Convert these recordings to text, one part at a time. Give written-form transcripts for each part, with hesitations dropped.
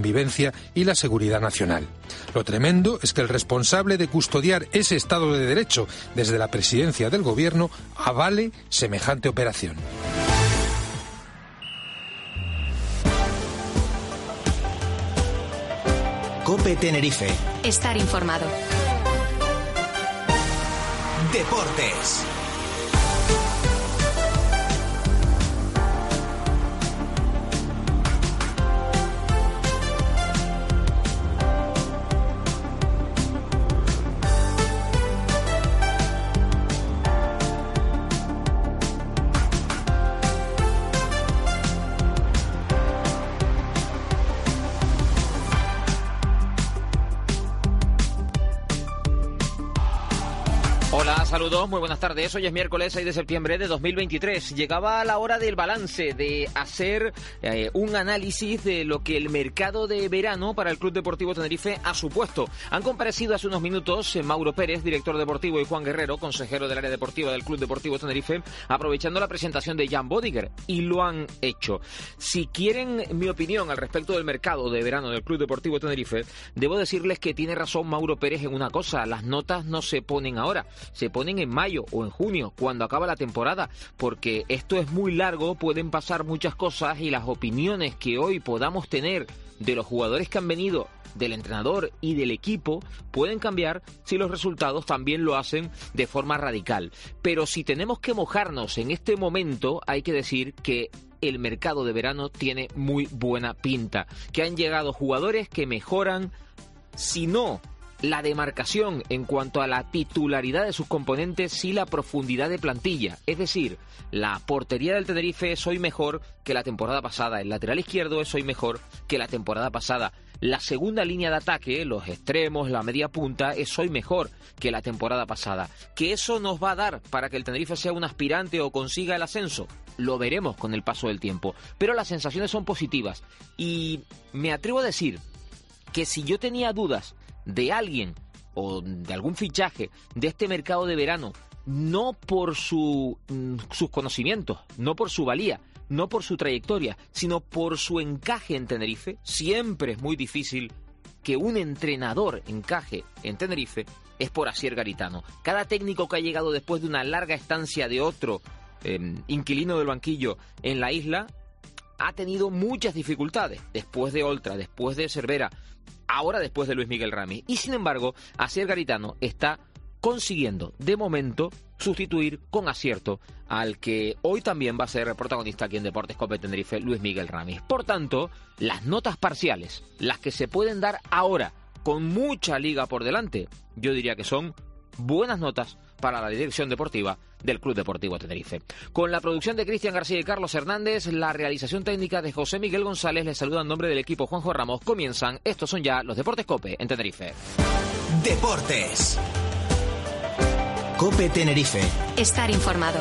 convivencia y la seguridad nacional. Lo tremendo es que el responsable de custodiar ese Estado de Derecho desde la presidencia del Gobierno avale semejante operación. COPE Tenerife. Estar informado. Deportes. Saludos, muy buenas tardes. Hoy es miércoles 6 de septiembre de 2023. Llegaba la hora del balance, de hacer un análisis de lo que el mercado de verano para el Club Deportivo Tenerife ha supuesto. Han comparecido hace unos minutos Mauro Pérez, director deportivo, y Juan Guerrero, consejero del área deportiva del Club Deportivo Tenerife, aprovechando la presentación de Jan Bodiger, y lo han hecho. Si quieren mi opinión al respecto del mercado de verano del Club Deportivo Tenerife, debo decirles que tiene razón Mauro Pérez en una cosa: las notas no se ponen ahora, se ponen en mayo o en junio, cuando acaba la temporada, porque esto es muy largo, pueden pasar muchas cosas y las opiniones que hoy podamos tener de los jugadores que han venido, del entrenador y del equipo, pueden cambiar si los resultados también lo hacen de forma radical. Pero si tenemos que mojarnos en este momento, hay que decir que el mercado de verano tiene muy buena pinta, que han llegado jugadores que mejoran, si no la demarcación en cuanto a la titularidad de sus componentes, sí la profundidad de plantilla. Es decir, la portería del Tenerife es hoy mejor que la temporada pasada, el lateral izquierdo es hoy mejor que la temporada pasada, la segunda línea de ataque, los extremos, la media punta, es hoy mejor que la temporada pasada. ¿Que eso nos va a dar para que el Tenerife sea un aspirante o consiga el ascenso? Lo veremos con el paso del tiempo, pero las sensaciones son positivas, y me atrevo a decir que si yo tenía dudas de alguien o de algún fichaje de este mercado de verano, no por sus conocimientos, no por su valía, no por su trayectoria, sino por su encaje en Tenerife, siempre es muy difícil que un entrenador encaje en Tenerife, es por Asier Garitano. Cada técnico que ha llegado después de una larga estancia de otro inquilino del banquillo en la isla ha tenido muchas dificultades, después de Oltra, después de Cervera, ahora después de Luis Miguel Ramis. Y sin embargo, Asier Garitano está consiguiendo, de momento, sustituir con acierto al que hoy también va a ser protagonista aquí en Deportes COPE Tenerife, Luis Miguel Ramis. Por tanto, las notas parciales, las que se pueden dar ahora, con mucha liga por delante, yo diría que son buenas notas para la dirección deportiva del Club Deportivo Tenerife. Con la producción de Cristian García y Carlos Hernández, la realización técnica de José Miguel González, les saluda en nombre del equipo Juanjo Ramos. Comienzan, estos son ya los Deportes COPE en Tenerife. Deportes. COPE Tenerife. Estar informado.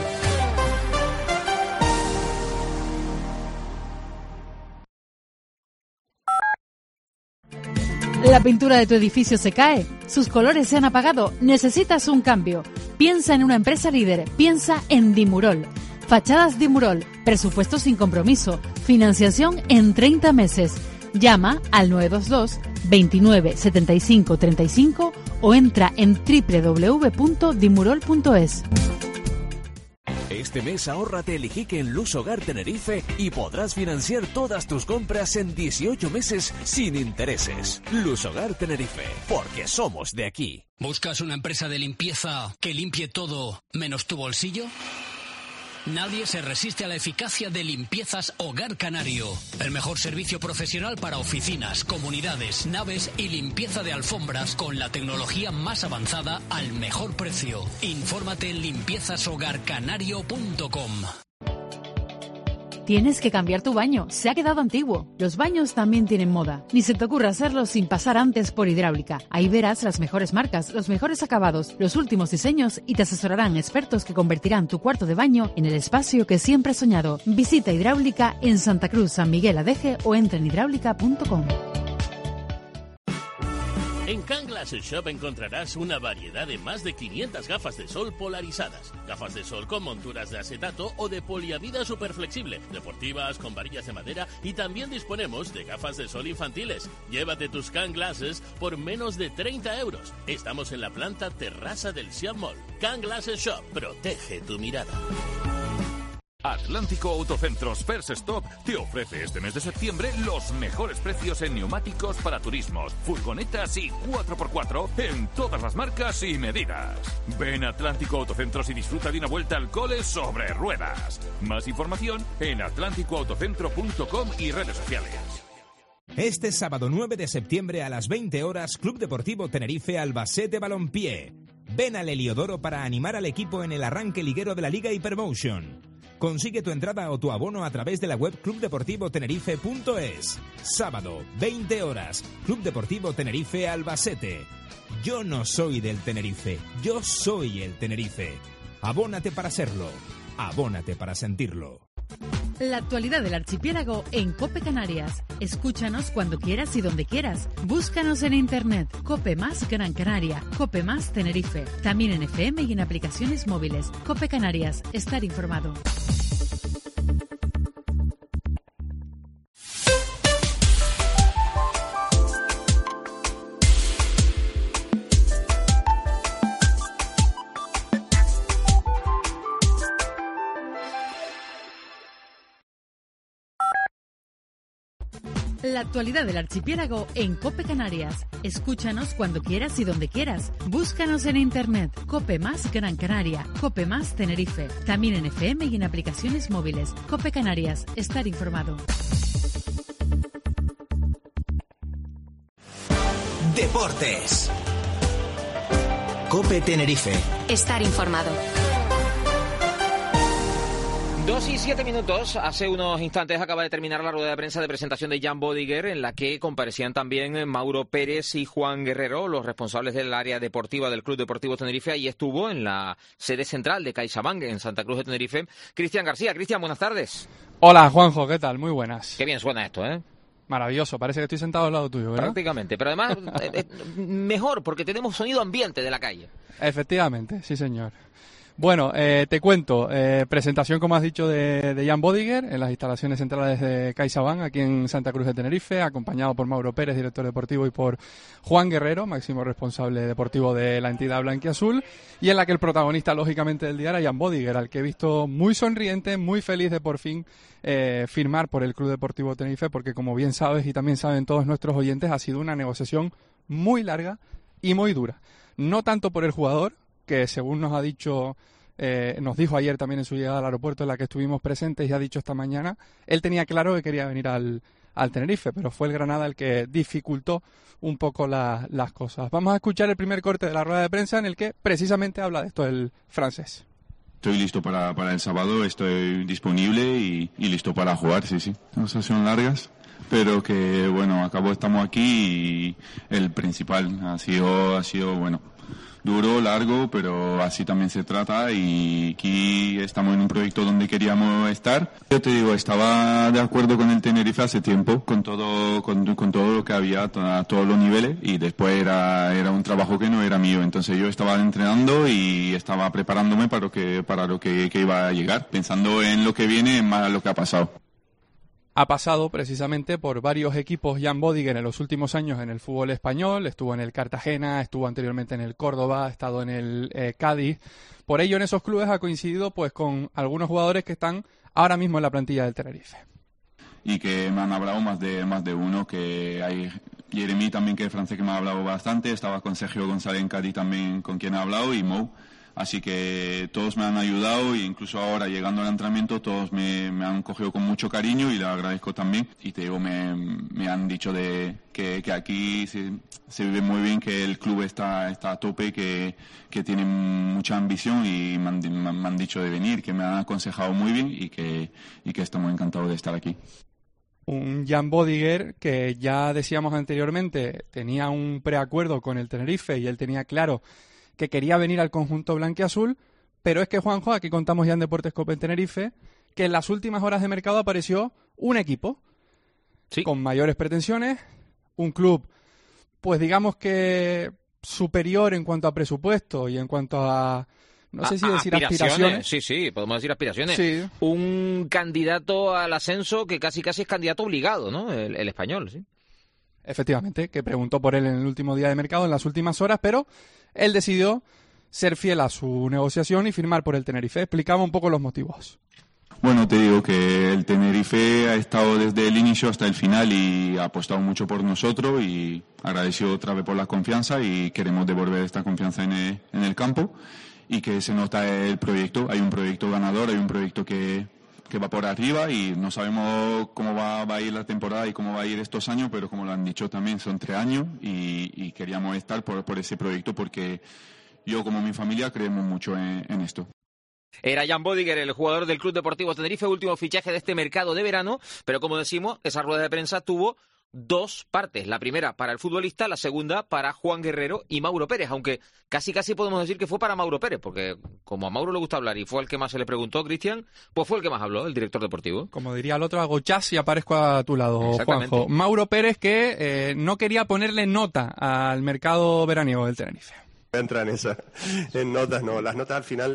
La pintura de tu edificio se cae, sus colores se han apagado, necesitas un cambio. Piensa en una empresa líder, piensa en Dimurol. Fachadas Dimurol, presupuesto sin compromiso, financiación en 30 meses. Llama al 922 29 75 35 o entra en www.dimurol.es. Este mes ahórrate el Iquique en Luz Hogar Tenerife y podrás financiar todas tus compras en 18 meses sin intereses. Luz Hogar Tenerife, porque somos de aquí. ¿Buscas una empresa de limpieza que limpie todo menos tu bolsillo? Nadie se resiste a la eficacia de Limpiezas Hogar Canario. El mejor servicio profesional para oficinas, comunidades, naves y limpieza de alfombras con la tecnología más avanzada al mejor precio. Infórmate en limpiezashogarcanario.com. Tienes que cambiar tu baño, se ha quedado antiguo. Los baños también tienen moda. Ni se te ocurra hacerlo sin pasar antes por Hidráulica. Ahí verás las mejores marcas, los mejores acabados, los últimos diseños y te asesorarán expertos que convertirán tu cuarto de baño en el espacio que siempre has soñado. Visita Hidráulica en Santa Cruz, San Miguel Adeje o entra en hidráulica.com. En Can Glasses Shop encontrarás una variedad de más de 500 gafas de sol polarizadas. Gafas de sol con monturas de acetato o de poliamida superflexible, deportivas, con varillas de madera, y también disponemos de gafas de sol infantiles. Llévate tus Can Glasses por menos de 30 euros. Estamos en la planta terraza del Siam Mall. Can Glasses Shop. Protege tu mirada. Atlántico Autocentros First Stop te ofrece este mes de septiembre los mejores precios en neumáticos para turismos, furgonetas y 4x4 en todas las marcas y medidas. Ven a Atlántico Autocentros y disfruta de una vuelta al cole sobre ruedas. Más información en atlánticoautocentro.com y redes sociales. Este sábado 9 de septiembre a las 20 horas, Club Deportivo Tenerife Albacete Balompié. Ven al Heliodoro para animar al equipo en el arranque liguero de la Liga Hypermotion. Consigue tu entrada o tu abono a través de la web clubdeportivotenerife.es. Sábado, 20 horas, Club Deportivo Tenerife Albacete. Yo no soy del Tenerife, yo soy el Tenerife. Abónate para serlo, abónate para sentirlo. La actualidad del archipiélago en COPE Canarias. Escúchanos cuando quieras y donde quieras. Búscanos en internet. COPE Más Gran Canaria. COPE Más Tenerife. También en FM y en aplicaciones móviles. COPE Canarias. Estar informado. La actualidad del archipiélago en COPE Canarias. Escúchanos cuando quieras y donde quieras. Búscanos en internet. COPE Más Gran Canaria. COPE Más Tenerife. También en FM y en aplicaciones móviles. COPE Canarias. Estar informado. Deportes. COPE Tenerife. Estar informado. 2:07. Hace unos instantes acaba de terminar la rueda de prensa de presentación de Jan Bodiger, en la que comparecían también Mauro Pérez y Juan Guerrero, los responsables del área deportiva del Club Deportivo Tenerife. Ahí estuvo en la sede central de CaixaBank en Santa Cruz de Tenerife Cristian García. Cristian, buenas tardes. Hola, Juanjo, ¿qué tal? Muy buenas. Qué bien suena esto, ¿eh? Maravilloso, parece que estoy sentado al lado tuyo, ¿verdad? Prácticamente, pero además mejor porque tenemos sonido ambiente de la calle. Efectivamente, sí señor. Bueno, te cuento, presentación, como has dicho, de Jan Bodiger en las instalaciones centrales de CaixaBank, aquí en Santa Cruz de Tenerife, acompañado por Mauro Pérez, director deportivo, y por Juan Guerrero, máximo responsable deportivo de la entidad blanquiazul, y en la que el protagonista, lógicamente, del día era Jan Bodiger, al que he visto muy sonriente, muy feliz de por fin firmar por el Club Deportivo Tenerife, porque como bien sabes y también saben todos nuestros oyentes, ha sido una negociación muy larga y muy dura. No tanto por el jugador, que según nos ha dicho, nos dijo ayer también en su llegada al aeropuerto, en la que estuvimos presentes, y ha dicho esta mañana, él tenía claro que quería venir al Tenerife, pero fue el Granada el que dificultó un poco las cosas. Vamos a escuchar el primer corte de la rueda de prensa en el que precisamente habla de esto el francés. Estoy listo para el sábado, estoy disponible y listo para jugar, sí. Las cosas son largas, pero que bueno, estamos aquí y el principal ha sido bueno, duro, largo, pero así también se trata, y aquí estamos en un proyecto donde queríamos estar. Yo te digo, estaba de acuerdo con el Tenerife hace tiempo, con todo lo que había, a todos los niveles, y después era un trabajo que no era mío. Entonces yo estaba entrenando y estaba preparándome para lo que iba a llegar, pensando en lo que viene más en lo que ha pasado. Ha pasado precisamente por varios equipos Jan Bodiger en los últimos años en el fútbol español. Estuvo en el Cartagena, estuvo anteriormente en el Córdoba, ha estado en el Cádiz. Por ello, en esos clubes ha coincidido pues con algunos jugadores que están ahora mismo en la plantilla del Tenerife. Y que me han hablado más de uno, que hay Jeremy también, que es francés, que me ha hablado bastante. Estaba con Sergio González en Cádiz también, con quien he hablado, y Mou. Así que todos me han ayudado, e incluso ahora llegando al entrenamiento todos me han cogido con mucho cariño y le agradezco también. Y te digo, me han dicho que aquí se vive muy bien, que el club está a tope, que tiene mucha ambición, y me han dicho de venir, que me han aconsejado muy bien y que estamos encantados de estar aquí. Un Jan Bodiger que ya decíamos anteriormente tenía un preacuerdo con el Tenerife y él tenía claro que quería venir al conjunto blanquiazul, pero es que, Juanjo, aquí contamos ya en Deportes COPE en Tenerife, que en las últimas horas de mercado apareció un equipo con mayores pretensiones, un club pues digamos que superior en cuanto a presupuesto y en cuanto a, no sé si decir aspiraciones. Sí, podemos decir aspiraciones. Sí. Un candidato al ascenso que casi es candidato obligado, ¿no? El Español, sí. Efectivamente, que preguntó por él en el último día de mercado, en las últimas horas, pero él decidió ser fiel a su negociación y firmar por el Tenerife. Explicaba un poco los motivos. Bueno, te digo que el Tenerife ha estado desde el inicio hasta el final y ha apostado mucho por nosotros y agradecido otra vez por la confianza y queremos devolver esta confianza en el campo y que se nota el proyecto. Hay un proyecto ganador, hay un proyecto que va por arriba y no sabemos cómo va a ir la temporada y cómo va a ir estos años, pero como lo han dicho también son 3 años y queríamos estar por ese proyecto porque yo como mi familia creemos mucho en esto. Era Jan Bodiger, el jugador del Club Deportivo Tenerife, último fichaje de este mercado de verano, pero como decimos, esa rueda de prensa tuvo 2 partes. La primera para el futbolista, la segunda para Juan Guerrero y Mauro Pérez, aunque casi podemos decir que fue para Mauro Pérez, porque como a Mauro le gusta hablar y fue el que más se le preguntó, Cristian, pues fue el que más habló, el director deportivo. Como diría el otro, hago chas y aparezco a tu lado, Juanjo. Mauro Pérez que no quería ponerle nota al mercado veraniego del Tenerife. Entra en notas, no. Las notas al final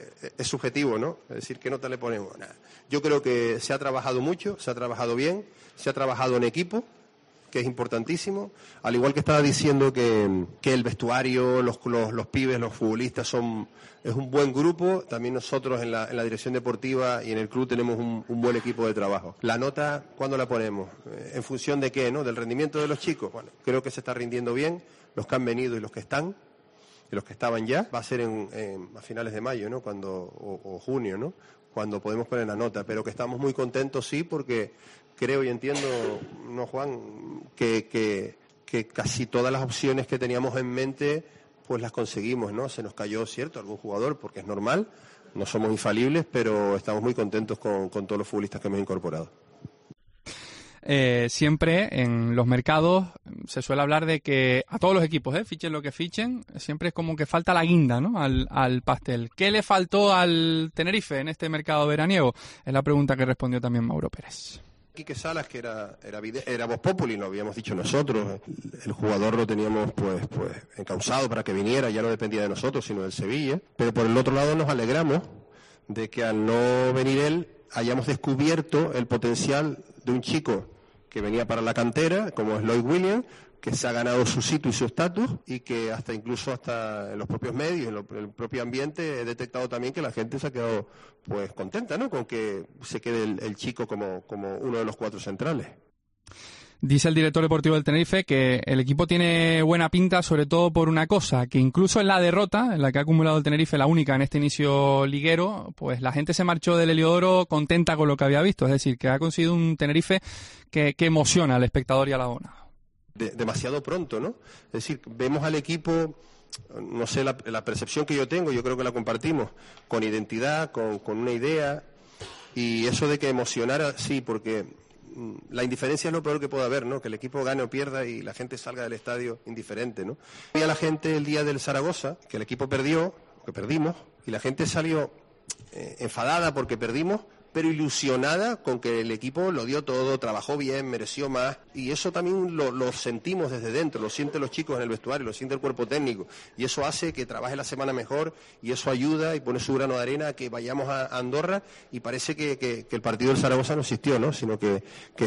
es subjetivo, ¿no? Es decir, ¿qué nota le ponemos? Nada. Yo creo que se ha trabajado mucho, se ha trabajado bien, se ha trabajado en equipo, que es importantísimo. Al igual que estaba diciendo que el vestuario, los pibes, los futbolistas es un buen grupo, también nosotros en la dirección deportiva y en el club tenemos un buen equipo de trabajo. La nota, ¿cuándo la ponemos? ¿En función de qué, no? ¿Del rendimiento de los chicos? Bueno, creo que se está rindiendo bien, los que han venido y los que están. Y los que estaban ya, va a ser a finales de mayo, ¿no? O junio, ¿no? Cuando podemos poner la nota, pero que estamos muy contentos, sí, porque creo y entiendo, ¿no, Juan? Que casi todas las opciones que teníamos en mente, pues las conseguimos, ¿no? Se nos cayó, cierto, algún jugador, porque es normal, no somos infalibles, pero estamos muy contentos con todos los futbolistas que hemos incorporado. Siempre en los mercados se suele hablar de que a todos los equipos, fichen lo que fichen, siempre es como que falta la guinda, ¿no? al pastel. ¿Qué le faltó al Tenerife en este mercado veraniego? Es la pregunta que respondió también Mauro Pérez. Quique Salas, que era voz populi, lo habíamos dicho nosotros. El jugador lo teníamos pues encausado para que viniera, ya no dependía de nosotros, sino del Sevilla. Pero por el otro lado nos alegramos de que al no venir él hayamos descubierto el potencial de un chico que venía para la cantera, como es Lloyd Williams, que se ha ganado su sitio y su estatus y que incluso en los propios medios, en el propio ambiente, he detectado también que la gente se ha quedado pues contenta, ¿no? Con que se quede el chico como uno de los 4 centrales. Dice el director deportivo del Tenerife que el equipo tiene buena pinta, sobre todo por una cosa, que incluso en la derrota, en la que ha acumulado el Tenerife, la única en este inicio liguero, pues la gente se marchó del Heliodoro contenta con lo que había visto, es decir, que ha conseguido un Tenerife que emociona al espectador y a la abonado. Demasiado pronto, ¿no? Es decir, vemos al equipo, no sé, la percepción que yo tengo, yo creo que la compartimos, con identidad, con una idea, y eso de que emocionara, sí, porque la indiferencia es lo peor que puede haber, ¿no? Que el equipo gane o pierda y la gente salga del estadio indiferente, ¿no? Vi a la gente el día del Zaragoza, que el equipo perdió, que perdimos, y la gente salió enfadada porque perdimos, pero ilusionada con que el equipo lo dio todo, trabajó bien, mereció más, y eso también lo sentimos desde dentro, lo sienten los chicos en el vestuario, lo siente el cuerpo técnico, y eso hace que trabaje la semana mejor, y eso ayuda y pone su grano de arena a que vayamos a Andorra, y parece que el partido del Zaragoza no existió, ¿no? Sino que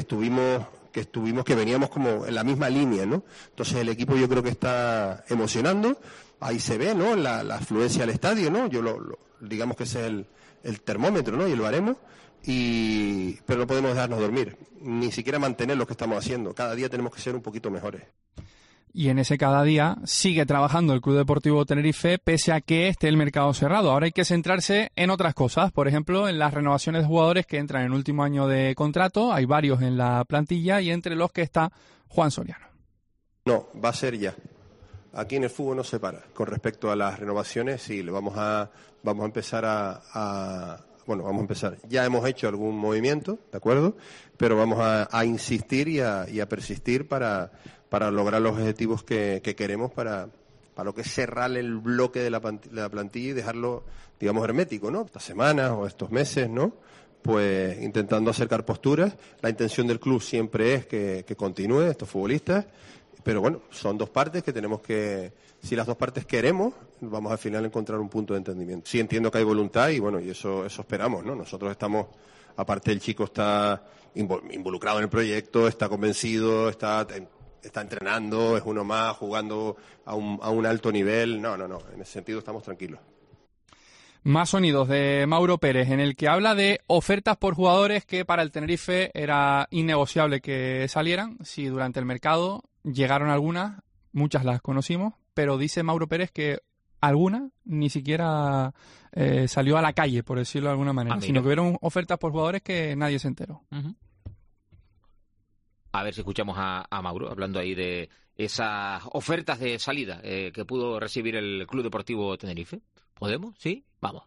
veníamos como en la misma línea, ¿no? Entonces el equipo yo creo que está emocionando, ahí se ve, ¿no? La afluencia al estadio, ¿no? Digamos que ese es el termómetro, ¿no? Y lo haremos, pero no podemos dejarnos dormir, ni siquiera mantener lo que estamos haciendo. Cada día tenemos que ser un poquito mejores. Y en ese cada día sigue trabajando el Club Deportivo Tenerife, pese a que esté el mercado cerrado. Ahora hay que centrarse en otras cosas, por ejemplo, en las renovaciones de jugadores que entran en el último año de contrato. Hay varios en la plantilla y entre los que está Juan Soriano. No, va a ser ya. Aquí en el fútbol no se para. Con respecto a las renovaciones, sí, vamos a empezar vamos a empezar. Ya hemos hecho algún movimiento, ¿de acuerdo? Pero vamos a insistir y a persistir para lograr los objetivos que queremos para lo que es cerrar el bloque de la plantilla y dejarlo, digamos, hermético, ¿no? Estas semanas o estos meses, ¿no? Pues intentando acercar posturas. La intención del club siempre es que continúe estos futbolistas, Pero bueno, son dos partes que tenemos que, si las dos partes queremos, vamos al final a encontrar un punto de entendimiento. Sí entiendo que hay voluntad y bueno, y eso esperamos, ¿no? Nosotros estamos, aparte el chico está involucrado en el proyecto, está convencido, está entrenando, es uno más, jugando a un alto nivel. No, en ese sentido estamos tranquilos. Más sonidos de Mauro Pérez, en el que habla de ofertas por jugadores que para el Tenerife era innegociable que salieran. Si durante el mercado llegaron algunas, muchas las conocimos, pero dice Mauro Pérez que alguna ni siquiera salió a la calle, por decirlo de alguna manera, sino que hubieron ofertas por jugadores que nadie se enteró. Uh-huh. A ver si escuchamos a Mauro hablando ahí de esas ofertas de salida que pudo recibir el Club Deportivo Tenerife. ¿Podemos? ¿Sí? Vamos.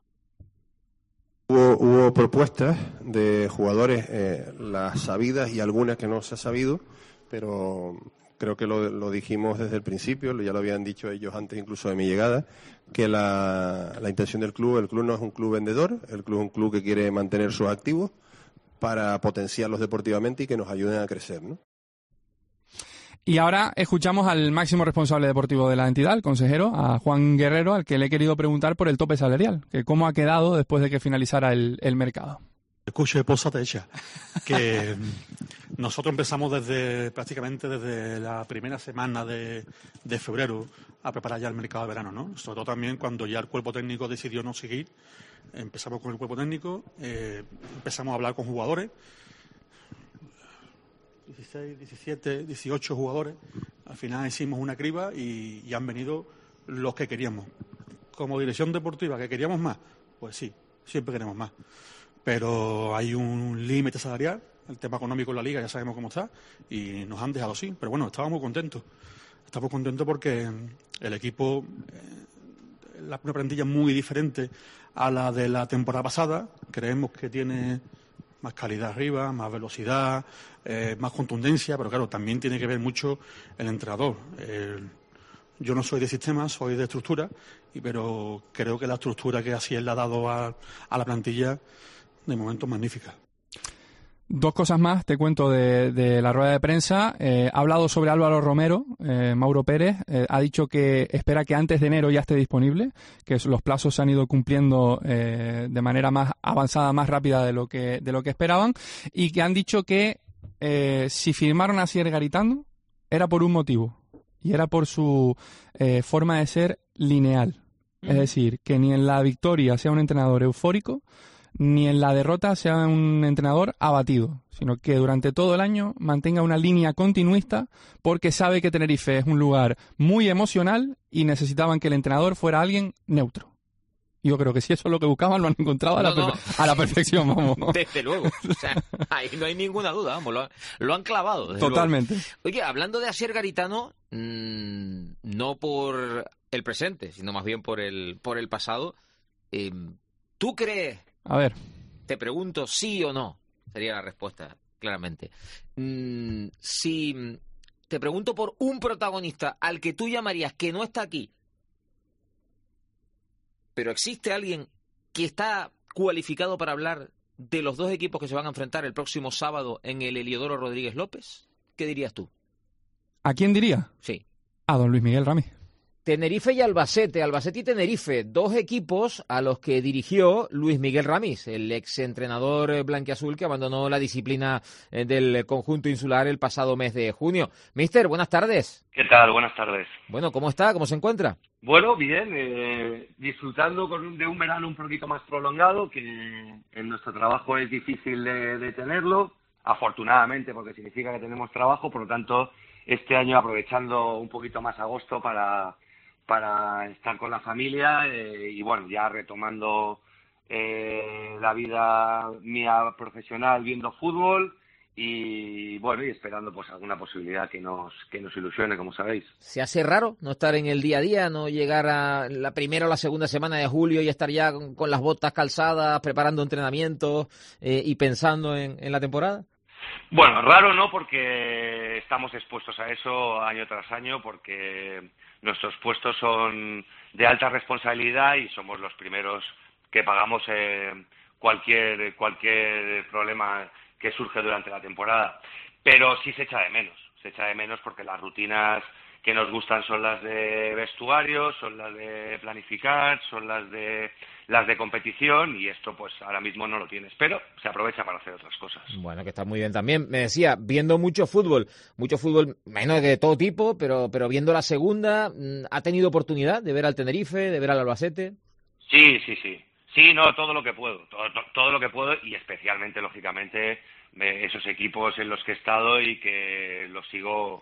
Hubo propuestas de jugadores, las sabidas y algunas que no se ha sabido, pero creo que lo dijimos desde el principio, ya lo habían dicho ellos antes incluso de mi llegada, que la intención del club, el club no es un club vendedor, el club es un club que quiere mantener sus activos para potenciarlos deportivamente y que nos ayuden a crecer, ¿no? Y ahora escuchamos al máximo responsable deportivo de la entidad, el consejero, a Juan Guerrero, al que le he querido preguntar por el tope salarial, que cómo ha quedado después de que finalizara el mercado. Escuche, posate hecha, que nosotros empezamos prácticamente desde la primera semana de febrero a preparar ya el mercado de verano, ¿no? Sobre todo también cuando ya el cuerpo técnico decidió no seguir, empezamos con el cuerpo técnico, empezamos a hablar con jugadores, 16, 17, 18 jugadores, al final hicimos una criba y han venido los que queríamos. Como dirección deportiva, ¿que queríamos más? Pues sí, siempre queremos más. Pero hay un límite salarial, el tema económico en la liga ya sabemos cómo está, y nos han dejado así. Pero bueno, estábamos contentos. Estamos contentos porque el equipo, una plantilla muy diferente a la de la temporada pasada, creemos que tiene más calidad arriba, más velocidad, más contundencia, pero claro, también tiene que ver mucho el entrenador. Yo no soy de sistemas, soy de estructura, pero creo que la estructura que así él le ha dado a la plantilla, de momento, magnífica. Dos cosas más, te cuento de la rueda de prensa. Ha hablado sobre Álvaro Romero, Mauro Pérez. Ha dicho que espera que antes de enero ya esté disponible, que los plazos se han ido cumpliendo de manera más avanzada, más rápida de lo que esperaban, y que han dicho que si firmaron a Asier Garitano era por un motivo, y era por su forma de ser lineal. Es decir, que ni en la victoria sea un entrenador eufórico, ni en la derrota sea un entrenador abatido, sino que durante todo el año mantenga una línea continuista, porque sabe que Tenerife es un lugar muy emocional y necesitaban que el entrenador fuera alguien neutro. Yo creo que si eso es lo que buscaban, lo han encontrado a la perfección, vamos. Desde luego, o sea, ahí no hay ninguna duda, vamos, lo han clavado. Totalmente. Luego. Oye, hablando de Asier Garitano, no por el presente, sino más bien por el pasado, ¿tú crees? A ver. Te pregunto sí o no, sería la respuesta, claramente. Si te pregunto por un protagonista al que tú llamarías que no está aquí, pero existe alguien que está cualificado para hablar de los dos equipos que se van a enfrentar el próximo sábado en el Heliodoro Rodríguez López, ¿qué dirías tú? ¿A quién diría? Sí. A don Luis Miguel Ramis. Tenerife y Albacete y Tenerife, dos equipos a los que dirigió Luis Miguel Ramis, el exentrenador blanquiazul que abandonó la disciplina del conjunto insular el pasado mes de junio. Mister, buenas tardes. ¿Qué tal? Buenas tardes. Bueno, ¿cómo está? ¿Cómo se encuentra? Bueno, bien, disfrutando de un verano un poquito más prolongado, que en nuestro trabajo es difícil de tenerlo, afortunadamente, porque significa que tenemos trabajo, por lo tanto, este año aprovechando un poquito más agosto para estar con la familia y bueno, ya retomando la vida mía profesional viendo fútbol y bueno, y esperando pues alguna posibilidad que nos ilusione, como sabéis. ¿Se hace raro no estar en el día a día, no llegar a la primera o la segunda semana de julio y estar ya con las botas calzadas, preparando entrenamientos y pensando en la temporada? Bueno, raro no, porque estamos expuestos a eso año tras año, porque nuestros puestos son de alta responsabilidad y somos los primeros que pagamos cualquier problema que surge durante la temporada. Pero sí se echa de menos. Se echa de menos porque las rutinas que nos gustan son las de vestuario, son las de planificar, son las de competición, y esto pues ahora mismo no lo tienes, pero se aprovecha para hacer otras cosas. Bueno, que está muy bien también. Me decía, viendo mucho fútbol, menos de todo tipo, pero viendo la segunda, ¿ha tenido oportunidad de ver al Tenerife, de ver al Albacete? Sí. Sí, no, todo lo que puedo, todo lo que puedo, y especialmente, lógicamente, esos equipos en los que he estado y que los sigo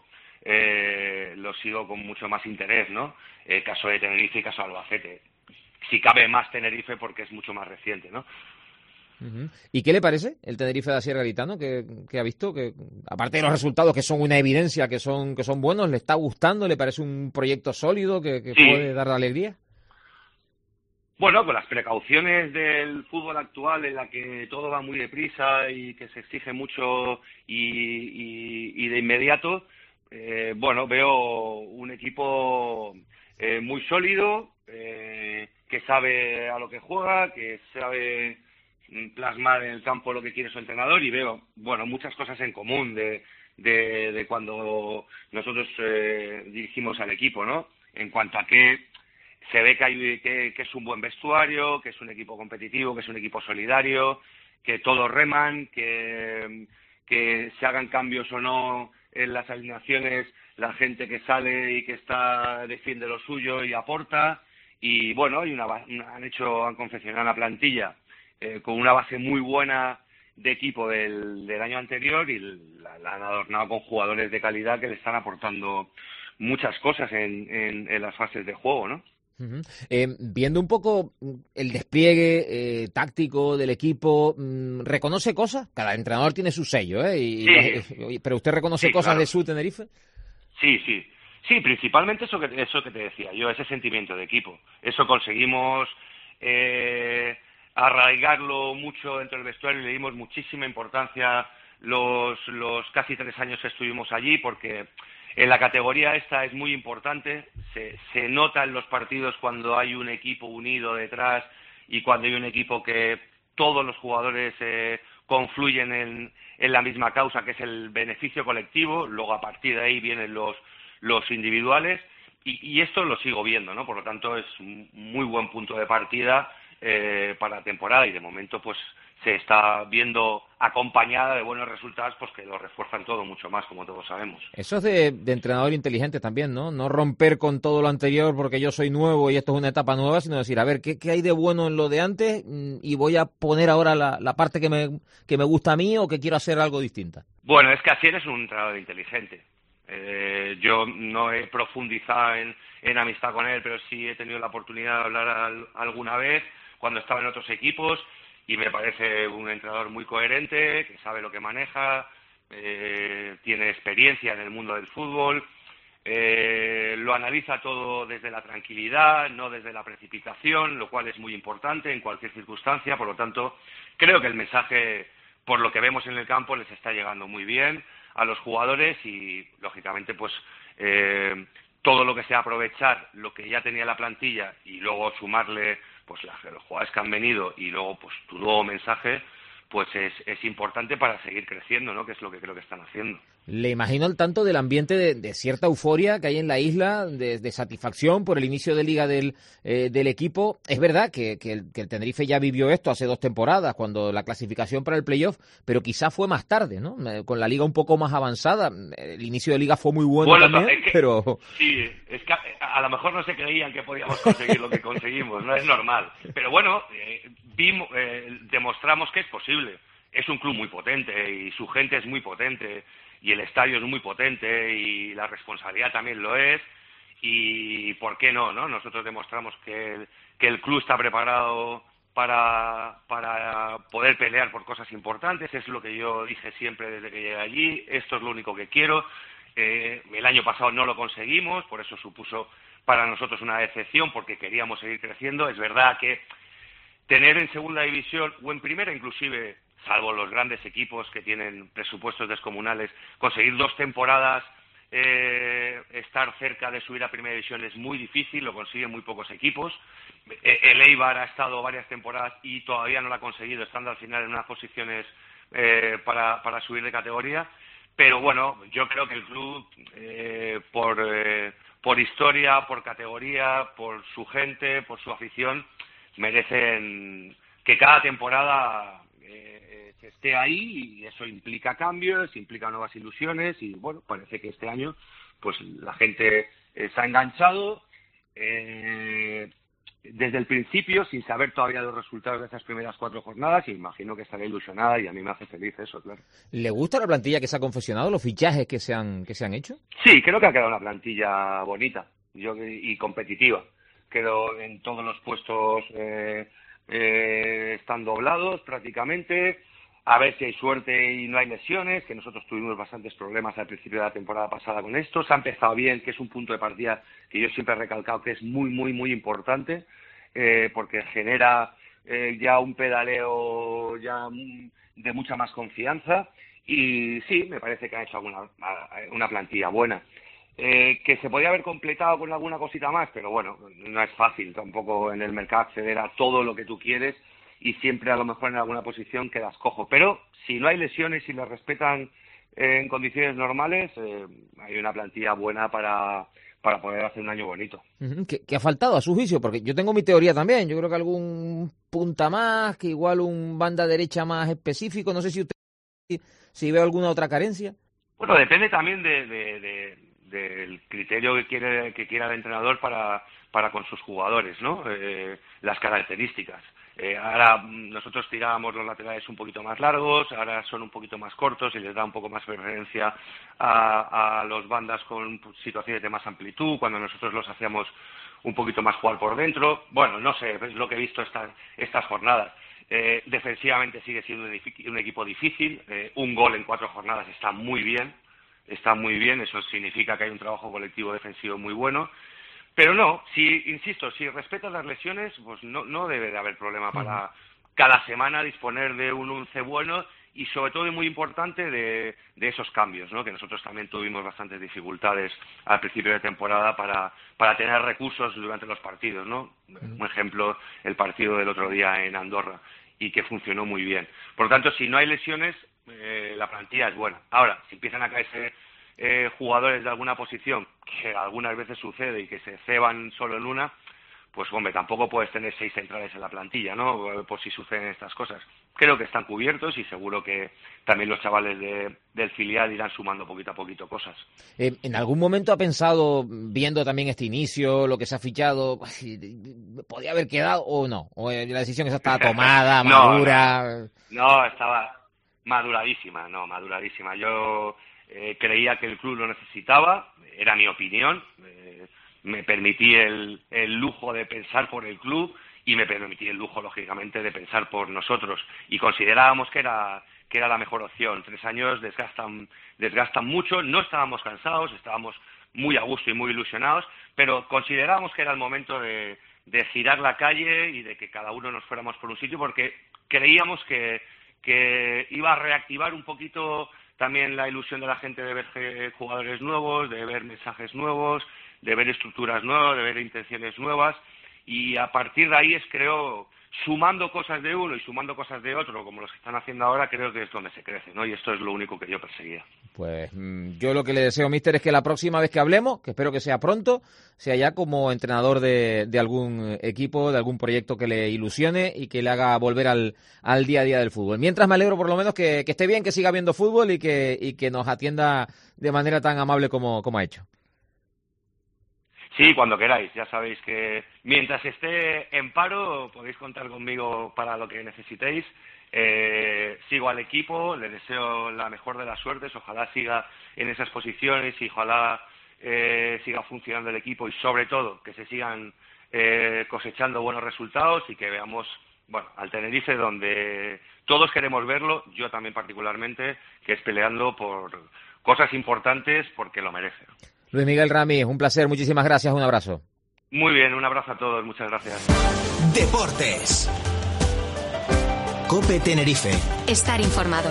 con mucho más interés, ¿no? El caso de Tenerife y caso de Albacete. Si cabe más Tenerife porque es mucho más reciente, ¿no? ¿Y qué le parece el Tenerife de Asier Garitano que ha visto? Que aparte de los resultados que son una evidencia, que son buenos, ¿le está gustando? ¿Le parece un proyecto sólido que sí puede dar alegría? Bueno, con las precauciones del fútbol actual, en la que todo va muy deprisa y que se exige mucho y de inmediato, veo un equipo muy sólido, que sabe a lo que juega, que sabe plasmar en el campo lo que quiere su entrenador, y veo, muchas cosas en común de cuando nosotros dirigimos al equipo, ¿no? En cuanto a que se ve que es un buen vestuario, que es un equipo competitivo, que es un equipo solidario, que todos reman, que se hagan cambios o no en las alineaciones, la gente que sale y que defiende lo suyo y aporta. Y han confeccionado una plantilla con una base muy buena de equipo del año anterior, y la han adornado con jugadores de calidad que le están aportando muchas cosas en las fases de juego, ¿no? Viendo un poco el despliegue táctico del equipo, ¿reconoce cosas? Cada entrenador tiene su sello, Sí. ¿Pero usted reconoce cosas de su Tenerife? Sí, principalmente eso que te decía yo, ese sentimiento de equipo. Eso conseguimos arraigarlo mucho dentro del vestuario, y le dimos muchísima importancia los casi 3 años que estuvimos allí, porque en la categoría esta es muy importante. Se nota en los partidos cuando hay un equipo unido detrás y cuando hay un equipo que todos los jugadores confluyen en la misma causa, que es el beneficio colectivo. Luego, a partir de ahí vienen los individuales, y esto lo sigo viendo, ¿no? Por lo tanto, es un muy buen punto de partida para la temporada, y de momento pues se está viendo acompañada de buenos resultados, pues que lo refuerzan todo mucho más, como todos sabemos. Eso es de entrenador inteligente también, ¿no? No romper con todo lo anterior porque yo soy nuevo y esto es una etapa nueva, sino decir, a ver, ¿qué hay de bueno en lo de antes? Y voy a poner ahora la parte que me gusta a mí, o que quiero hacer algo distinta. Bueno, es que Asier es un entrenador inteligente. Yo no he profundizado en amistad con él, pero sí he tenido la oportunidad de hablar alguna vez cuando estaba en otros equipos, y me parece un entrenador muy coherente, que sabe lo que maneja, tiene experiencia en el mundo del fútbol, lo analiza todo desde la tranquilidad, no desde la precipitación, lo cual es muy importante en cualquier circunstancia. Por lo tanto, creo que el mensaje, por lo que vemos en el campo, les está llegando muy bien a los jugadores, y lógicamente pues todo lo que sea aprovechar lo que ya tenía la plantilla y luego sumarle pues los jugadores que han venido, y luego pues tu nuevo mensaje, pues es importante para seguir creciendo, ¿no? Que es lo que creo que están haciendo. Le imagino el tanto del ambiente de cierta euforia que hay en la isla, de satisfacción por el inicio de liga del equipo. Es verdad que el Tenerife ya vivió esto hace 2 temporadas, cuando la clasificación para el playoff, pero quizá fue más tarde, ¿no? Con la liga un poco más avanzada. El inicio de liga fue muy bueno también, pero... Sí, es que a lo mejor no se creían que podíamos conseguir lo que conseguimos, no es normal. Pero bueno, demostramos que es posible. Es un club muy potente, y su gente es muy potente, y el estadio es muy potente, y la responsabilidad también lo es, y ¿por qué no? Nosotros demostramos que el club está preparado para poder pelear por cosas importantes. Es lo que yo dije siempre desde que llegué allí: esto es lo único que quiero. El año pasado no lo conseguimos, por eso supuso para nosotros una decepción, porque queríamos seguir creciendo. Es verdad que tener en segunda división, o en primera inclusive, salvo los grandes equipos que tienen presupuestos descomunales, conseguir 2 temporadas, estar cerca de subir a primera división es muy difícil, lo consiguen muy pocos equipos. El Eibar ha estado varias temporadas y todavía no lo ha conseguido, estando al final en unas posiciones para subir de categoría. Pero bueno, yo creo que el club, por historia, por categoría, por su gente, por su afición, merecen que cada temporada se esté ahí, y eso implica cambios, implica nuevas ilusiones, y bueno, parece que este año pues la gente se ha enganchado desde el principio, sin saber todavía los resultados de esas primeras 4 jornadas, y imagino que estará ilusionada, y a mí me hace feliz eso, claro. ¿Le gusta la plantilla que se ha confeccionado, los fichajes que se han hecho? Sí, creo que ha quedado una plantilla bonita y competitiva. Creo en todos los puestos están doblados prácticamente. A ver si hay suerte y no hay lesiones, que nosotros tuvimos bastantes problemas al principio de la temporada pasada con esto. Se ha empezado bien, que es un punto de partida que yo siempre he recalcado que es muy, muy, muy importante, porque genera ya un pedaleo ya de mucha más confianza. Y sí, me parece que ha hecho una plantilla buena. Que se podía haber completado con alguna cosita más, pero bueno, no es fácil tampoco en el mercado acceder a todo lo que tú quieres, y siempre a lo mejor en alguna posición quedas cojo. Pero si no hay lesiones y las respetan en condiciones normales, hay una plantilla buena para poder hacer un año bonito. ¿Qué ha faltado a su juicio? Porque yo tengo mi teoría también. Yo creo que algún punta más, que igual un banda derecha más específico. No sé si usted si ve alguna otra carencia. Bueno, depende también del criterio que quiera el entrenador para con sus jugadores, ¿no? Las características. Ahora nosotros tirábamos los laterales un poquito más largos, ahora son un poquito más cortos y les da un poco más preferencia a los bandas con situaciones de más amplitud, cuando nosotros los hacíamos un poquito más jugar por dentro. Bueno, no sé, es lo que he visto estas jornadas. Defensivamente sigue siendo un equipo difícil, un gol en 4 jornadas está muy bien, eso significa que hay un trabajo colectivo defensivo muy bueno. Pero no, insisto, si respetas las lesiones, pues no debe de haber problema para cada semana disponer de un 11 bueno, y sobre todo, y muy importante, de esos cambios, ¿no? Que nosotros también tuvimos bastantes dificultades al principio de temporada para tener recursos durante los partidos, ¿no? Un ejemplo, el partido del otro día en Andorra, y que funcionó muy bien. Por lo tanto, si no hay lesiones, la plantilla es buena. Ahora, si empiezan a caerse jugadores de alguna posición, que algunas veces sucede, y que se ceban solo en una, pues hombre, tampoco puedes tener 6 centrales en la plantilla, ¿no? Por si suceden estas cosas. Creo que están cubiertos, y seguro que también los chavales del filial irán sumando poquito a poquito cosas. ¿En algún momento ha pensado, viendo también este inicio, lo que se ha fichado, podía haber quedado o no? ¿O la decisión esa estaba tomada, madura? No, estaba maduradísima. Yo creía que el club lo necesitaba, era mi opinión, me permití el lujo de pensar por el club, y me permití el lujo, lógicamente, de pensar por nosotros, y considerábamos que era la mejor opción. 3 años desgastan mucho, no estábamos cansados, estábamos muy a gusto y muy ilusionados, pero considerábamos que era el momento de girar la calle y de que cada uno nos fuéramos por un sitio, porque creíamos que iba a reactivar un poquito también la ilusión de la gente de ver jugadores nuevos, de ver mensajes nuevos, de ver estructuras nuevas, de ver intenciones nuevas, y a partir de ahí creo, sumando cosas de uno y sumando cosas de otro, como los que están haciendo ahora, creo que es donde se crece, ¿no? Y esto es lo único que yo perseguía. Pues yo lo que le deseo, míster, es que la próxima vez que hablemos, que espero que sea pronto, sea ya como entrenador de algún equipo, de algún proyecto que le ilusione y que le haga volver al día a día del fútbol. Mientras, me alegro por lo menos que esté bien, que siga viendo fútbol y que nos atienda de manera tan amable como ha hecho. Sí, cuando queráis. Ya sabéis que mientras esté en paro podéis contar conmigo para lo que necesitéis. Sigo al equipo, le deseo la mejor de las suertes, ojalá siga en esas posiciones y ojalá siga funcionando el equipo, y sobre todo que se sigan cosechando buenos resultados, y que veamos, bueno, al Tenerife donde todos queremos verlo, yo también particularmente, que es peleando por cosas importantes porque lo merece. Luis Miguel Ramis, un placer, muchísimas gracias, un abrazo. Muy bien, un abrazo a todos, muchas gracias. Deportes. COPE Tenerife. Estar informado.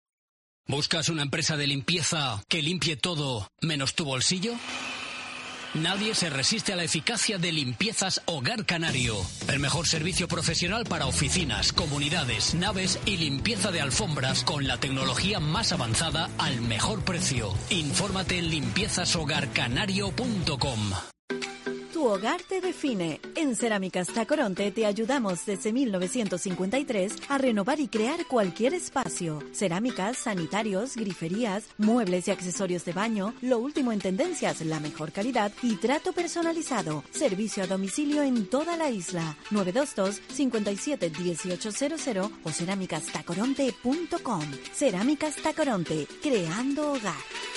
¿Buscas una empresa de limpieza que limpie todo menos tu bolsillo? Nadie se resiste a la eficacia de Limpiezas Hogar Canario. El mejor servicio profesional para oficinas, comunidades, naves y limpieza de alfombras con la tecnología más avanzada al mejor precio. Infórmate en limpiezashogarcanario.com. Tu hogar te define. En Cerámicas Tacoronte te ayudamos desde 1953 a renovar y crear cualquier espacio. Cerámicas, sanitarios, griferías, muebles y accesorios de baño, lo último en tendencias, la mejor calidad y trato personalizado. Servicio a domicilio en toda la isla. 922-57-1800 o cerámicastacoronte.com. Cerámicas Tacoronte, creando hogar.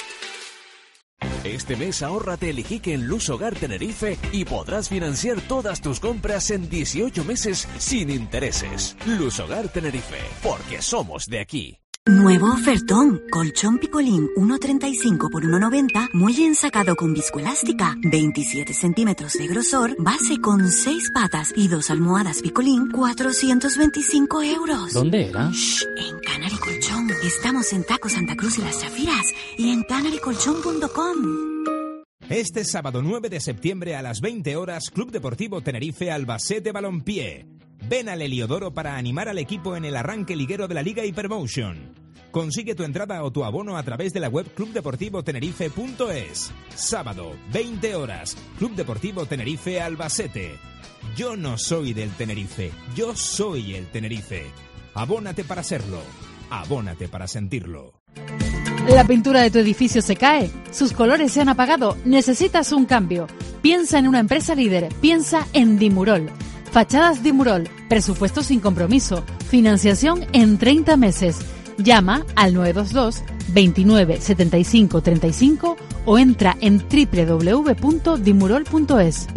Este mes ahórrate el Iquique en Luz Hogar Tenerife y podrás financiar todas tus compras en 18 meses sin intereses. Luz Hogar Tenerife, porque somos de aquí. Nuevo ofertón, colchón Picolín 1,35 por 1,90, muelle ensacado con viscoelástica, 27 centímetros de grosor, base con 6 patas y 2 almohadas Picolín, 425 euros. ¿Dónde era? Shh, en Canary Colchón. Estamos en Taco Santa Cruz y Las Chafiras y en canarycolchón.com. Este sábado 9 de septiembre a las 20 horas, Club Deportivo Tenerife Albacete Balompié. Ven al Heliodoro para animar al equipo en el arranque liguero de la Liga Hypermotion. Consigue tu entrada o tu abono a través de la web clubdeportivotenerife.es. Sábado, 20 horas, Club Deportivo Tenerife Albacete. Yo no soy del Tenerife, yo soy el Tenerife. Abónate para serlo, abónate para sentirlo. La pintura de tu edificio se cae, sus colores se han apagado, necesitas un cambio. Piensa en una empresa líder, piensa en Dimurol. Fachadas Dimurol, presupuesto sin compromiso, financiación en 30 meses. Llama al 922 29 75 35 o entra en www.dimurol.es.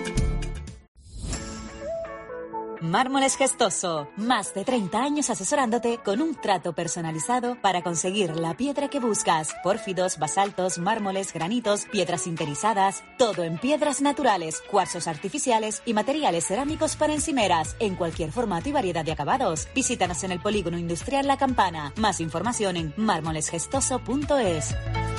Mármoles Gestoso, más de 30 años asesorándote con un trato personalizado para conseguir la piedra que buscas. Pórfidos, basaltos, mármoles, granitos, piedras sinterizadas, todo en piedras naturales, cuarzos artificiales y materiales cerámicos para encimeras, en cualquier formato y variedad de acabados. Visítanos en el Polígono Industrial La Campana. Más información en mármolesgestoso.es.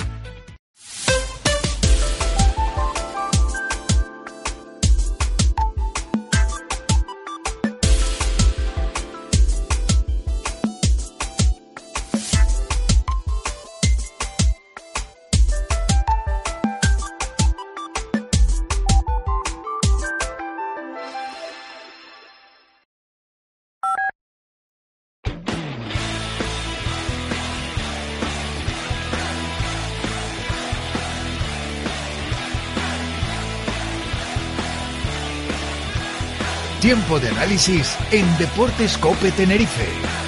Tiempo de análisis en Deportes COPE Tenerife.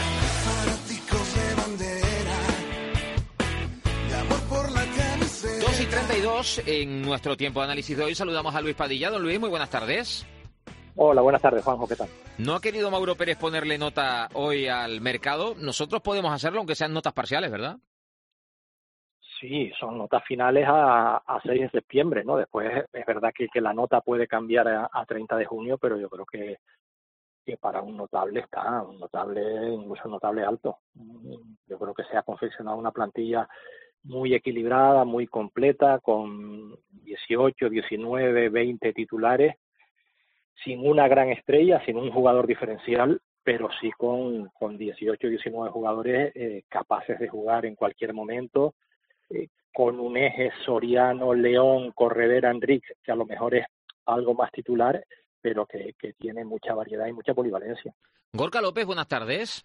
2:32 en nuestro tiempo de análisis de hoy. Saludamos a Luis Padilla. Don Luis, muy buenas tardes. Hola, buenas tardes, Juanjo, ¿qué tal? ¿No ha querido Mauro Pérez ponerle nota hoy al mercado? Nosotros podemos hacerlo, aunque sean notas parciales, ¿verdad? Sí, son notas finales a 6 de septiembre, ¿no? Después es verdad que la nota puede cambiar a 30 de junio, pero yo creo que para un notable está, un notable, incluso un notable alto. Yo creo que se ha confeccionado una plantilla muy equilibrada, muy completa, con 18, 19, 20 titulares, sin una gran estrella, sin un jugador diferencial, pero sí con 18, 19 jugadores capaces de jugar en cualquier momento, con un eje Soriano, León, Corredera, Enrique, que a lo mejor es algo más titular, pero que tiene mucha variedad y mucha polivalencia. Gorka López, buenas tardes.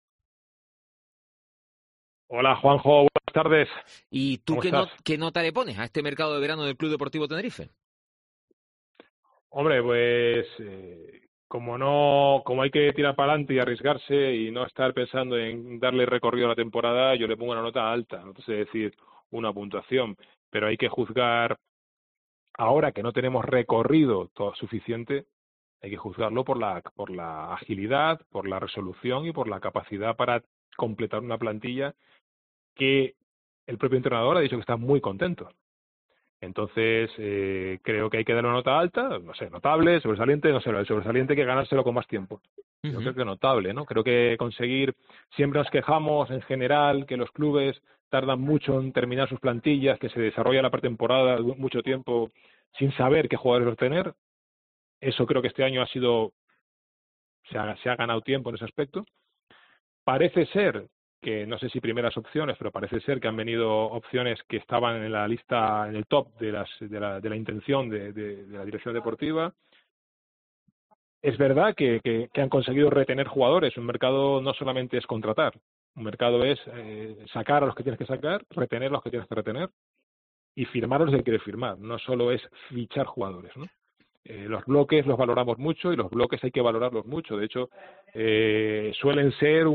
Hola, Juanjo, buenas tardes. ¿Y tú qué nota le pones a este mercado de verano del Club Deportivo Tenerife? Hombre, pues como hay que tirar para adelante y arriesgarse y no estar pensando en darle recorrido a la temporada, yo le pongo una nota alta, no sé decir una puntuación, pero hay que juzgar ahora que no tenemos recorrido todo suficiente, hay que juzgarlo por la agilidad, por la resolución y por la capacidad para completar una plantilla que el propio entrenador ha dicho que está muy contento. Entonces, creo que hay que darle una nota alta, no sé, notable, sobresaliente, no sé, el sobresaliente hay que ganárselo con más tiempo. Yo creo que notable, ¿no? Creo que conseguir, siempre nos quejamos en general que los clubes tardan mucho en terminar sus plantillas, que se desarrolla la pretemporada mucho tiempo sin saber qué jugadores obtener. Eso creo que este año se ha ganado tiempo en ese aspecto. Parece ser que, no sé si primeras opciones, pero parece ser que han venido opciones que estaban en la lista, en el top de la intención de la dirección deportiva. Es verdad que han conseguido retener jugadores. Un mercado no solamente es contratar, un mercado es sacar a los que tienes que sacar, retener a los que tienes que retener y firmar a los que quieres firmar. No solo es fichar jugadores, ¿no? Los bloques los valoramos mucho y los bloques hay que valorarlos mucho. De hecho, suelen ser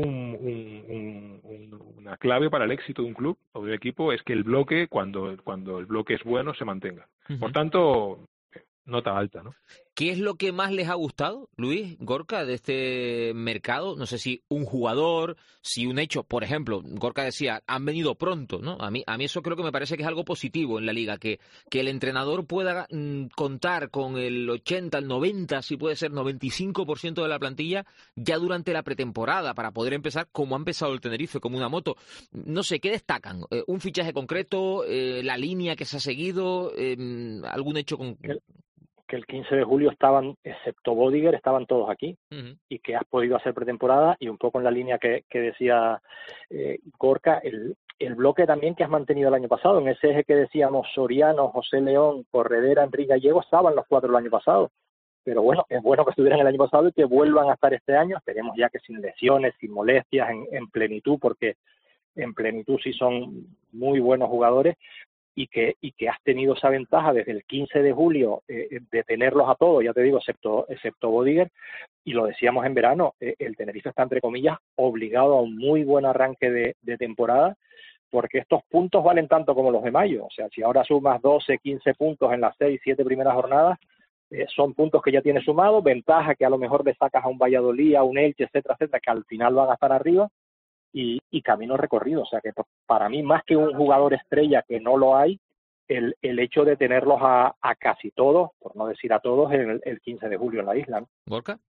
una clave para el éxito de un club o de un equipo, es que el bloque, cuando el bloque es bueno, se mantenga. Por tanto, nota alta, ¿no? ¿Qué es lo que más les ha gustado, Luis, Gorka, de este mercado? No sé si un jugador, si un hecho, por ejemplo, Gorka decía, han venido pronto, ¿no? A mí eso creo que me parece que es algo positivo en la liga, que el entrenador pueda contar con el 80, el 90, si puede ser 95% de la plantilla ya durante la pretemporada para poder empezar como ha empezado el Tenerife, como una moto. No sé, ¿qué destacan? ¿Un fichaje concreto? ¿La línea que se ha seguido? ¿Algún hecho concreto? Que el 15 de julio estaban, excepto Bodiger, estaban todos aquí, y que has podido hacer pretemporada, y un poco en la línea que decía Gorka, el bloque también que has mantenido el año pasado, en ese eje que decíamos Soriano, José León, Corredera, Enrique Gallego, estaban los 4 el año pasado, pero bueno, es bueno que estuvieran el año pasado y que vuelvan a estar este año, esperemos ya que sin lesiones, sin molestias, en plenitud, porque en plenitud sí son muy buenos jugadores, y que has tenido esa ventaja desde el 15 de julio de tenerlos a todos, ya te digo, excepto Bodiger, y lo decíamos en verano, el Tenerife está, entre comillas, obligado a un muy buen arranque de temporada, porque estos puntos valen tanto como los de mayo. O sea, si ahora sumas 12, 15 puntos en las 6, 7 primeras jornadas, son puntos que ya tienes sumados, ventaja que a lo mejor le sacas a un Valladolid, a un Elche, etcétera, etcétera, que al final van a estar arriba, y camino recorrido. O sea que para mí, más que un jugador estrella, que no lo hay, el hecho de tenerlos a casi todos, por no decir a todos, el 15 de julio en la isla, ¿no? ¿Gorka?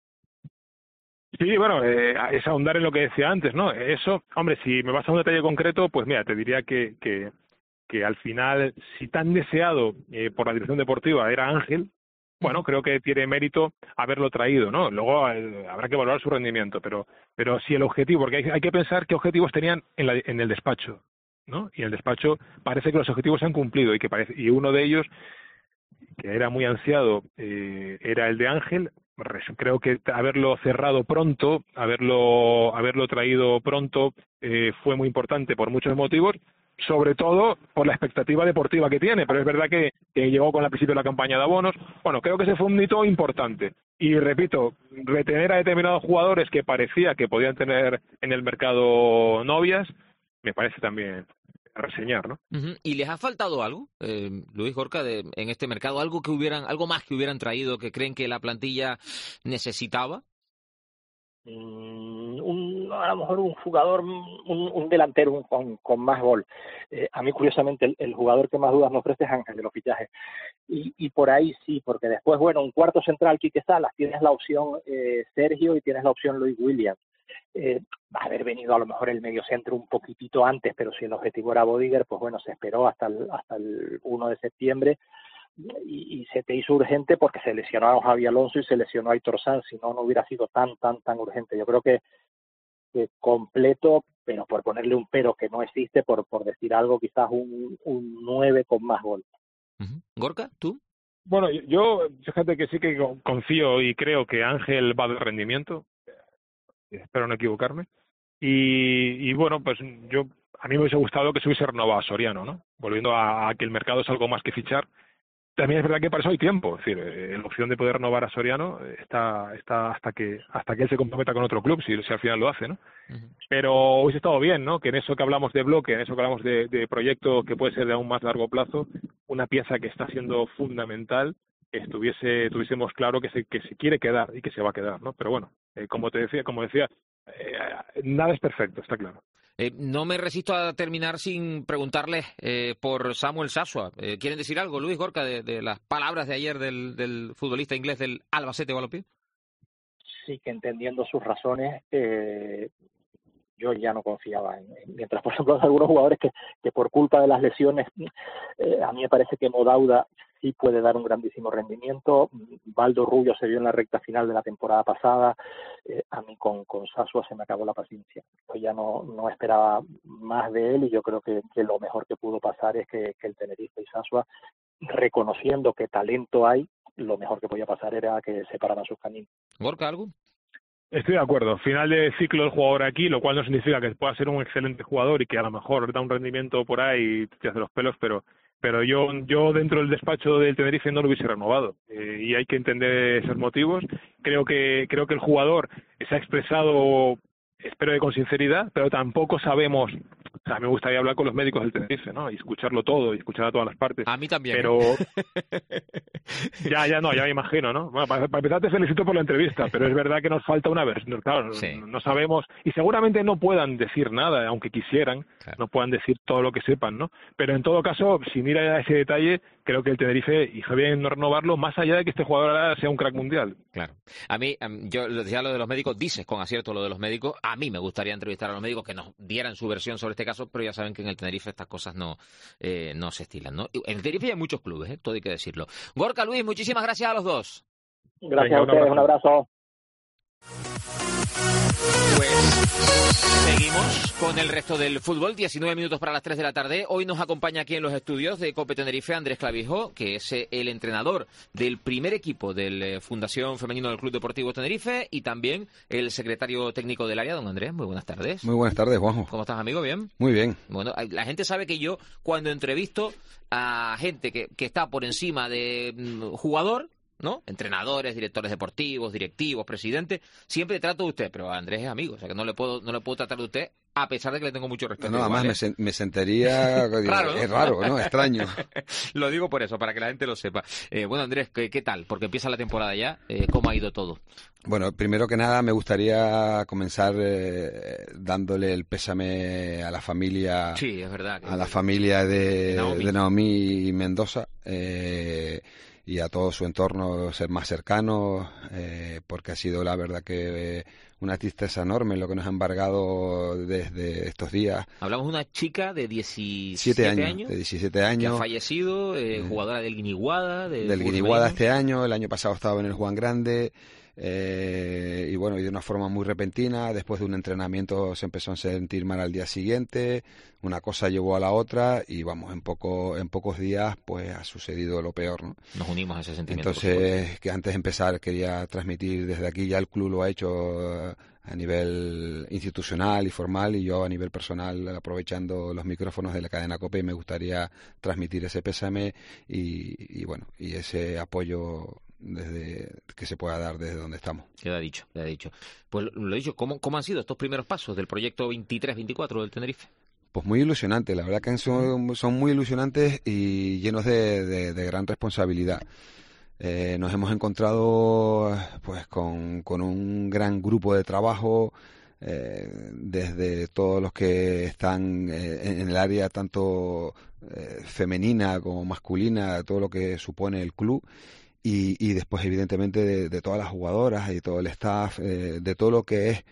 Sí, bueno, es ahondar en lo que decía antes, ¿no? Eso, hombre, si me vas a un detalle concreto, pues mira, te diría que al final, si tan deseado por la dirección deportiva era Ángel, bueno, creo que tiene mérito haberlo traído, ¿no? Luego habrá que valorar su rendimiento, pero si el objetivo, porque hay que pensar qué objetivos tenían en el despacho, ¿no? Y en el despacho parece que los objetivos se han cumplido y uno de ellos, que era muy ansiado, era el de Ángel. Creo que haberlo cerrado pronto, haberlo traído pronto, fue muy importante por muchos motivos, sobre todo por la expectativa deportiva que tiene, pero es verdad que llegó con el principio de la campaña de abonos. Bueno, creo que ese fue un hito importante. Y repito, retener a determinados jugadores que parecía que podían tener en el mercado novias, me parece también a reseñar, ¿no? ¿Y les ha faltado algo, Luis, Gorka, en este mercado? ¿Algo más que hubieran traído que creen que la plantilla necesitaba? A lo mejor un jugador, un delantero con más gol. A mí, curiosamente, el jugador que más dudas me ofrece es Ángel, de los fichajes. Y por ahí sí, porque después, bueno, un cuarto central, Quique Salas, tienes la opción Sergio y tienes la opción Luis Williams. Va a haber venido a lo mejor el mediocentro un poquitito antes, pero si el objetivo era Bodiger, pues bueno, se esperó hasta el 1 de septiembre y se te hizo urgente porque se lesionó a Javi Alonso y se lesionó a Aitor Sanz, si no hubiera sido tan urgente. Yo creo que completo, pero por ponerle un pero que no existe, por decir algo, quizás un 9 con más gol. ¿Gorka, tú? Bueno, yo fíjate que sí que confío y creo que Ángel va a dar rendimiento, espero no equivocarme, y bueno, pues a mí me hubiese gustado que se hubiese renovado a Soriano, ¿no? Volviendo a que el mercado es algo más que fichar. También es verdad que para eso hay tiempo, es decir, la opción de poder renovar a Soriano está hasta que él se comprometa con otro club, si al final lo hace, ¿no? Pero hubiese estado bien, ¿no? Que en eso que hablamos de bloque, en eso que hablamos de proyecto que puede ser de aún más largo plazo, una pieza que está siendo fundamental, tuviésemos claro que se quiere quedar y que se va a quedar, ¿no? Pero bueno, como decía, nada es perfecto, está claro. No me resisto a terminar sin preguntarles por Samuel Sasua. ¿Quieren decir algo, Luis, Gorka, de las palabras de ayer del futbolista inglés del Albacete Balompié? Sí, que entendiendo sus razones, yo ya no confiaba mientras, por ejemplo, algunos jugadores que por culpa de las lesiones, a mí me parece que Modauda sí puede dar un grandísimo rendimiento. Baldo Rubio se vio en la recta final de la temporada pasada. A mí con Sasua se me acabó la paciencia. Yo ya no esperaba más de él, y yo creo que lo mejor que pudo pasar es que el Tenerife y Sasua, reconociendo que talento hay, lo mejor que podía pasar era que separaran sus caminos. ¿Gorka, algo? Estoy de acuerdo. Final de ciclo del jugador aquí, lo cual no significa que pueda ser un excelente jugador y que a lo mejor da un rendimiento por ahí y te hace los pelos, pero yo dentro del despacho del Tenerife no lo hubiese renovado, y hay que entender esos motivos. Creo que el jugador se ha expresado, espero que con sinceridad, pero tampoco sabemos. O sea, me gustaría hablar con los médicos del Tenerife, ¿no? Y escucharlo todo, y escuchar a todas las partes. A mí también. Pero ya me imagino, ¿no? Bueno, para empezar te felicito por la entrevista, pero es verdad que nos falta una versión. Claro, sí. No sabemos, y seguramente no puedan decir nada, aunque quisieran, claro. No puedan decir todo lo que sepan, ¿no? Pero en todo caso, sin ir a ese detalle, creo que el Tenerife hizo bien en no renovarlo, más allá de que este jugador ahora sea un crack mundial. Claro. A mí, yo decía lo de los médicos, dices con acierto lo de los médicos. A mí me gustaría entrevistar a los médicos que nos dieran su versión sobre este caso, pero ya saben que en el Tenerife estas cosas no se estilan, ¿no? En el Tenerife hay muchos clubes, todo hay que decirlo. Gorka, Luis, muchísimas gracias a los dos. Gracias a ustedes, un abrazo. Pues seguimos con el resto del fútbol, 19 minutos para las 3 de la tarde. Hoy nos acompaña aquí en los estudios de COPE Tenerife Andrés Clavijo, que es el entrenador del primer equipo de Fundación Femenino del Club Deportivo Tenerife, y también el secretario técnico del área. Don Andrés, muy buenas tardes. Muy buenas tardes, Juanjo. ¿Cómo estás, amigo? ¿Bien? Muy bien. Bueno, la gente sabe que yo, cuando entrevisto a gente que está por encima de jugador, ¿no? Entrenadores, directores deportivos, directivos, presidentes, siempre trato de usted, pero Andrés es amigo, o sea que no le puedo tratar de usted, a pesar de que le tengo mucho respeto. No, además me sentiría raro, ¿no? Es raro, ¿no? Extraño. Lo digo por eso, para que la gente lo sepa. Bueno, Andrés, ¿qué tal? Porque empieza la temporada ya, ¿cómo ha ido todo? Bueno, primero que nada me gustaría comenzar dándole el pésame a la familia. Sí, es verdad. A la familia de Naomi Mendoza. Y a todo su entorno ser más cercano, porque ha sido la verdad que una tristeza enorme lo que nos ha embargado desde estos días. Hablamos de una chica de 17 años. De 17 años. Que ha fallecido, jugadora del Guiniguada. Del Guiniguada este año, el año pasado estaba en el Juan Grande. Y bueno, y de una forma muy repentina, después de un entrenamiento se empezó a sentir mal al día siguiente, una cosa llevó a la otra y vamos, en pocos días pues ha sucedido lo peor, ¿no? Nos unimos a ese sentimiento. Entonces, que antes de empezar quería transmitir desde aquí, ya el club lo ha hecho a nivel institucional y formal, y yo a nivel personal, aprovechando los micrófonos de la cadena COPE, me gustaría transmitir ese pésame y bueno, y ese apoyo desde que se pueda dar desde donde estamos. Queda dicho. Pues lo he dicho, ¿cómo han sido estos primeros pasos del proyecto 23-24 del Tenerife? Pues muy ilusionantes, la verdad que son muy ilusionantes y llenos de gran responsabilidad. Nos hemos encontrado pues con un gran grupo de trabajo, desde todos los que están en el área tanto femenina como masculina, todo lo que supone el club. Y después, evidentemente, de todas las jugadoras y todo el staff, de todo lo que es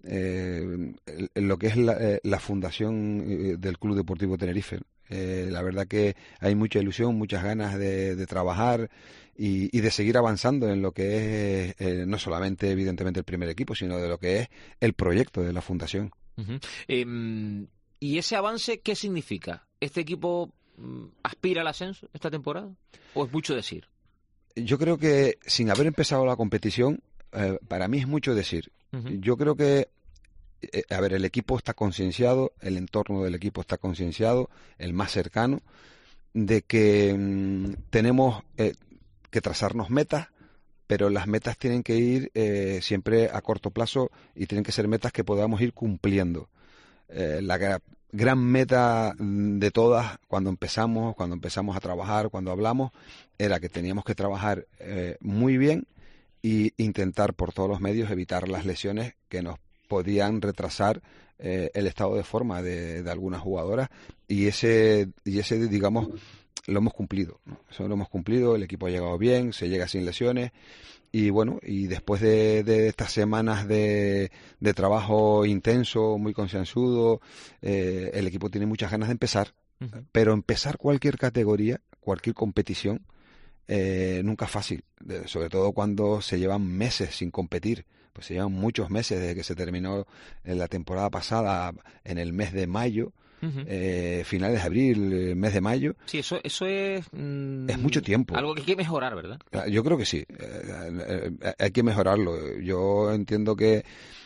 la fundación del Club Deportivo Tenerife. La verdad que hay mucha ilusión, muchas ganas de trabajar y de seguir avanzando en lo que es no solamente, evidentemente, el primer equipo, sino de lo que es el proyecto de la fundación. Uh-huh. ¿Y ese avance qué significa? ¿Este equipo aspira al ascenso esta temporada? ¿O es mucho decir? Yo creo que sin haber empezado la competición, para mí es mucho decir. Uh-huh. Yo creo que, el equipo está concienciado, el entorno del equipo está concienciado, el más cercano, de que tenemos que trazarnos metas, pero las metas tienen que ir siempre a corto plazo y tienen que ser metas que podamos ir cumpliendo. La gran meta de todas cuando empezamos a trabajar, cuando hablamos, era que teníamos que trabajar muy bien e intentar por todos los medios evitar las lesiones que nos podían retrasar el estado de forma de algunas jugadoras, y ese digamos lo hemos cumplido, ¿no? Eso lo hemos cumplido, el equipo ha llegado bien, se llega sin lesiones. Y bueno, y después de estas semanas de trabajo intenso, muy concienzudo, el equipo tiene muchas ganas de empezar. Uh-huh. Pero empezar cualquier categoría, cualquier competición, nunca es fácil, sobre todo cuando se llevan meses sin competir. Pues se llevan muchos meses desde que se terminó la temporada pasada en el mes de mayo, finales de abril, mes de mayo. Sí, eso es mucho tiempo. Algo que hay que mejorar, ¿verdad? Yo creo que sí, hay que mejorarlo. Yo entiendo que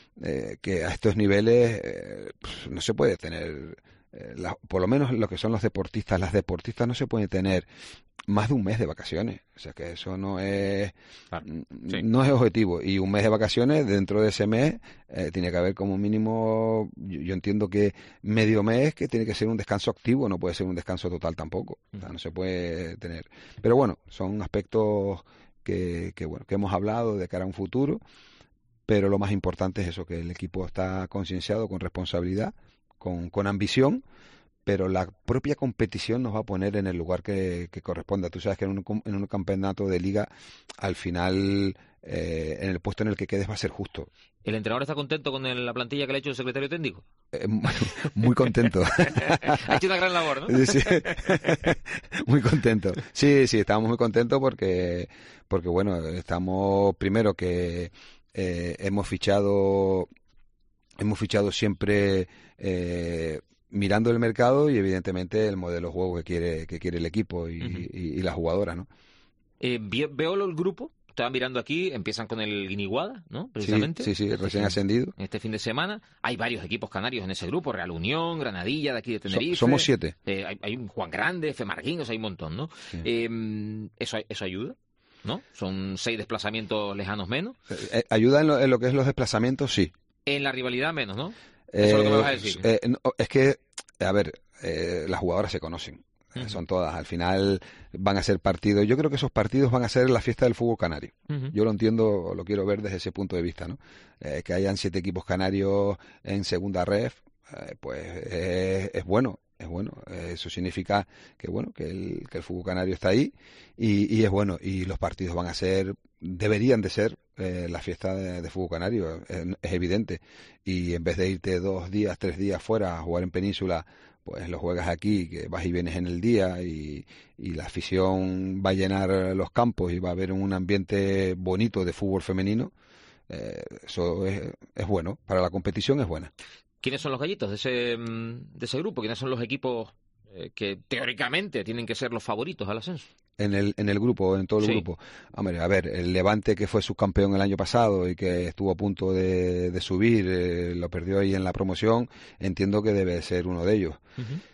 a estos niveles no se puede tener, por lo menos lo que son los deportistas, las deportistas no se pueden tener más de un mes de vacaciones. O sea que eso no es no es objetivo. Y un mes de vacaciones, dentro de ese mes tiene que haber como mínimo, yo entiendo que medio mes, que tiene que ser un descanso activo, no puede ser un descanso total tampoco. O sea, no se puede tener. Pero bueno, son aspectos que hemos hablado de cara a un futuro, pero lo más importante es eso, que el equipo está concienciado, con responsabilidad, con ambición, pero la propia competición nos va a poner en el lugar que corresponda. Tú sabes que en un campeonato de liga, al final, en el puesto en el que quedes va a ser justo. ¿El entrenador está contento con la plantilla que le ha hecho el secretario técnico? Muy contento. Ha hecho una gran labor, ¿no? Sí. Muy contento. Sí, estamos muy contentos porque bueno, estamos, primero que hemos fichado siempre mirando el mercado y evidentemente el modelo de juego que quiere el equipo y las jugadoras, ¿no? Veo el grupo, estaba mirando aquí, empiezan con el Guiniguada, ¿no? Precisamente. Sí, recién ascendido. Este fin de semana hay varios equipos canarios en ese grupo, Real Unión, Granadilla, de aquí de Tenerife. Somos 7. Hay un Juan Grande, Femarguín, hay un montón, ¿no? Sí. Eso ayuda, ¿no? Son 6 desplazamientos lejanos menos. Ayuda en lo que es los desplazamientos, sí. En la rivalidad menos, ¿no? Eso es lo que me vas a decir. No, es que, a ver, las jugadoras se conocen. Son todas. Al final van a ser partidos. Yo creo que esos partidos van a ser la fiesta del fútbol canario. Yo lo entiendo, lo quiero ver desde ese punto de vista, ¿no? Que hayan 7 equipos canarios en segunda ref, pues es bueno. Es bueno, eso significa que el fútbol canario está ahí y es bueno, y los partidos deberían de ser la fiesta de fútbol canario, es evidente, y en vez de irte 2 días, 3 días fuera a jugar en Península, pues lo juegas aquí, que vas y vienes en el día y la afición va a llenar los campos y va a haber un ambiente bonito de fútbol femenino. Eso es bueno, para la competición es buena. ¿Quiénes son los gallitos de ese grupo? ¿Quiénes son los equipos que teóricamente tienen que ser los favoritos al ascenso? En el grupo, en todo el grupo. Hombre, a ver, el Levante, que fue subcampeón el año pasado y que estuvo a punto de subir, lo perdió ahí en la promoción, entiendo que debe ser uno de ellos.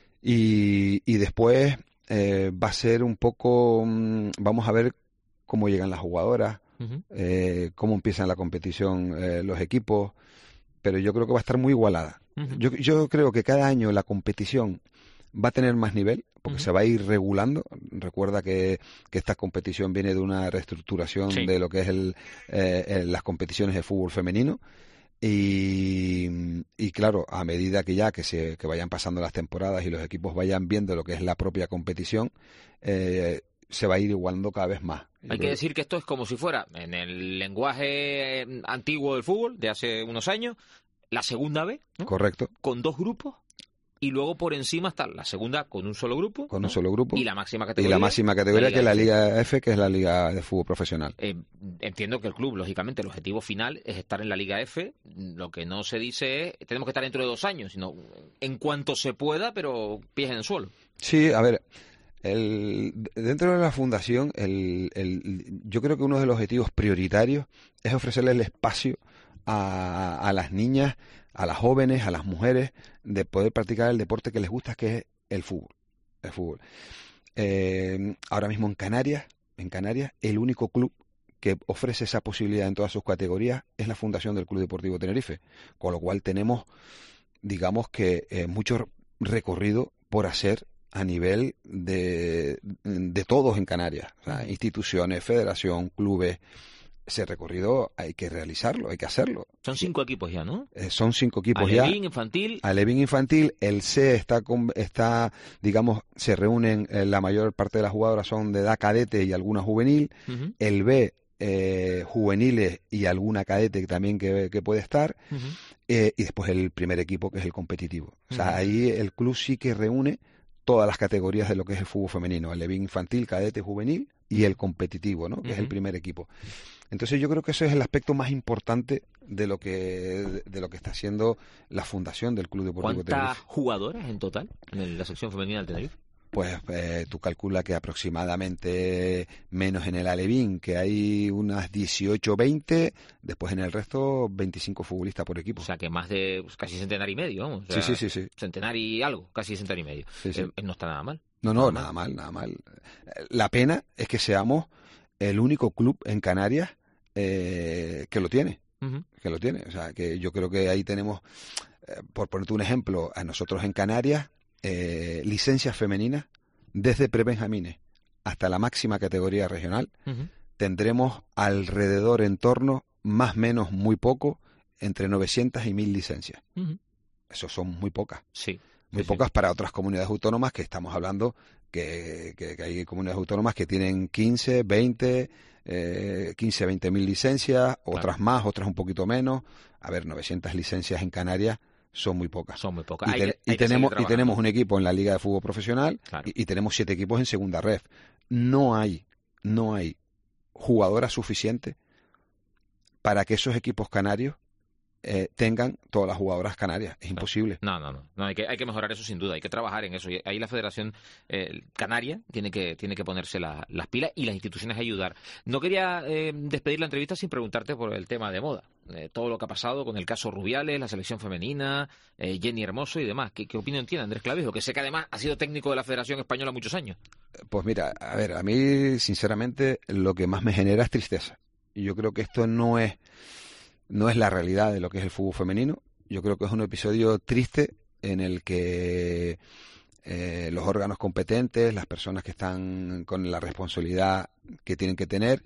Y después va a ser un poco, vamos a ver cómo llegan las jugadoras, cómo empiezan la competición los equipos, pero yo creo que va a estar muy igualada. Yo creo que cada año la competición va a tener más nivel, porque se va a ir regulando. Recuerda que esta competición viene de una reestructuración de lo que es las competiciones de fútbol femenino. Y claro, a medida que vayan pasando las temporadas y los equipos vayan viendo lo que es la propia competición, se va a ir igualando cada vez más. Hay que decir que esto es como si fuera, en el lenguaje antiguo del fútbol, de hace unos años, la segunda B, ¿no? Correcto. Con 2 grupos, y luego por encima está la segunda con un solo grupo. Con un solo grupo. Y la máxima categoría. Y la máxima categoría, que es la Liga F, que es la Liga de Fútbol Profesional. Entiendo que el club, lógicamente, el objetivo final es estar en la Liga F. Lo que no se dice es tenemos que estar dentro de 2 años, sino en cuanto se pueda, pero pies en el suelo. Sí, a ver, dentro de la fundación, yo creo que uno de los objetivos prioritarios es ofrecerle el espacio a las niñas, a las jóvenes, a las mujeres, de poder practicar el deporte que les gusta, que es el fútbol. Ahora mismo en Canarias, el único club que ofrece esa posibilidad en todas sus categorías es la Fundación del Club Deportivo Tenerife, con lo cual tenemos, digamos que, mucho recorrido por hacer a nivel de todos en Canarias, o sea, instituciones, federación, clubes. Ese recorrido hay que realizarlo, hay que hacerlo. Son 5 equipos ya, ¿no? Son 5 equipos ya. Alevín infantil. Alevín infantil, el C está, digamos, se reúnen, la mayor parte de las jugadoras son de edad cadete y alguna juvenil. El B, juveniles y alguna cadete también que puede estar. Y después el primer equipo, que es el competitivo. O sea, ahí el club sí que reúne todas las categorías de lo que es el fútbol femenino, alevín infantil, cadete, juvenil, y el competitivo, ¿no? Que es el primer equipo. Entonces yo creo que eso es el aspecto más importante de lo que está haciendo la fundación del Club Deportivo Tenerife. ¿Cuántas jugadoras en total en la sección femenina del Tenerife? Pues tú calculas que aproximadamente, menos en el Alevín, que hay unas 18 20, después en el resto 25 futbolistas por equipo. O sea que más de casi centenar y medio, vamos. O sea, sí. Centenar y algo, casi centenar y medio. Sí. No está nada mal. No, nada mal. La pena es que seamos el único club en Canarias que lo tiene. Que lo tiene. O sea, que yo creo que ahí tenemos, por ponerte un ejemplo, a nosotros en Canarias, licencias femeninas desde prebenjamines hasta la máxima categoría regional, tendremos alrededor, en torno, más o menos muy poco, entre 900 y 1000 licencias. Eso son muy pocas. Muy pocas para otras comunidades autónomas, que estamos hablando que hay comunidades autónomas que tienen 15, 20 mil licencias, otras más, otras un poquito menos. A ver, 900 licencias en Canarias son muy pocas. Y tenemos un equipo en la Liga de Fútbol Profesional, y tenemos 7 equipos en Segunda Ref. No hay jugadoras suficientes para que esos equipos canarios tengan todas las jugadoras canarias. Es imposible. No, hay que mejorar eso sin duda, hay que trabajar en eso. Y ahí la Federación Canaria tiene que ponerse las pilas, y las instituciones ayudar. No quería despedir la entrevista sin preguntarte por el tema de moda. Todo lo que ha pasado con el caso Rubiales, la selección femenina, Jenny Hermoso y demás. ¿Qué opinión tiene Andrés Clavijo, que sé que además ha sido técnico de la Federación Española muchos años? Pues mira, a ver, a mí sinceramente lo que más me genera es tristeza. Y yo creo que esto no es la realidad de lo que es el fútbol femenino. Yo creo que es un episodio triste en el que los órganos competentes, las personas que están con la responsabilidad que tienen que tener,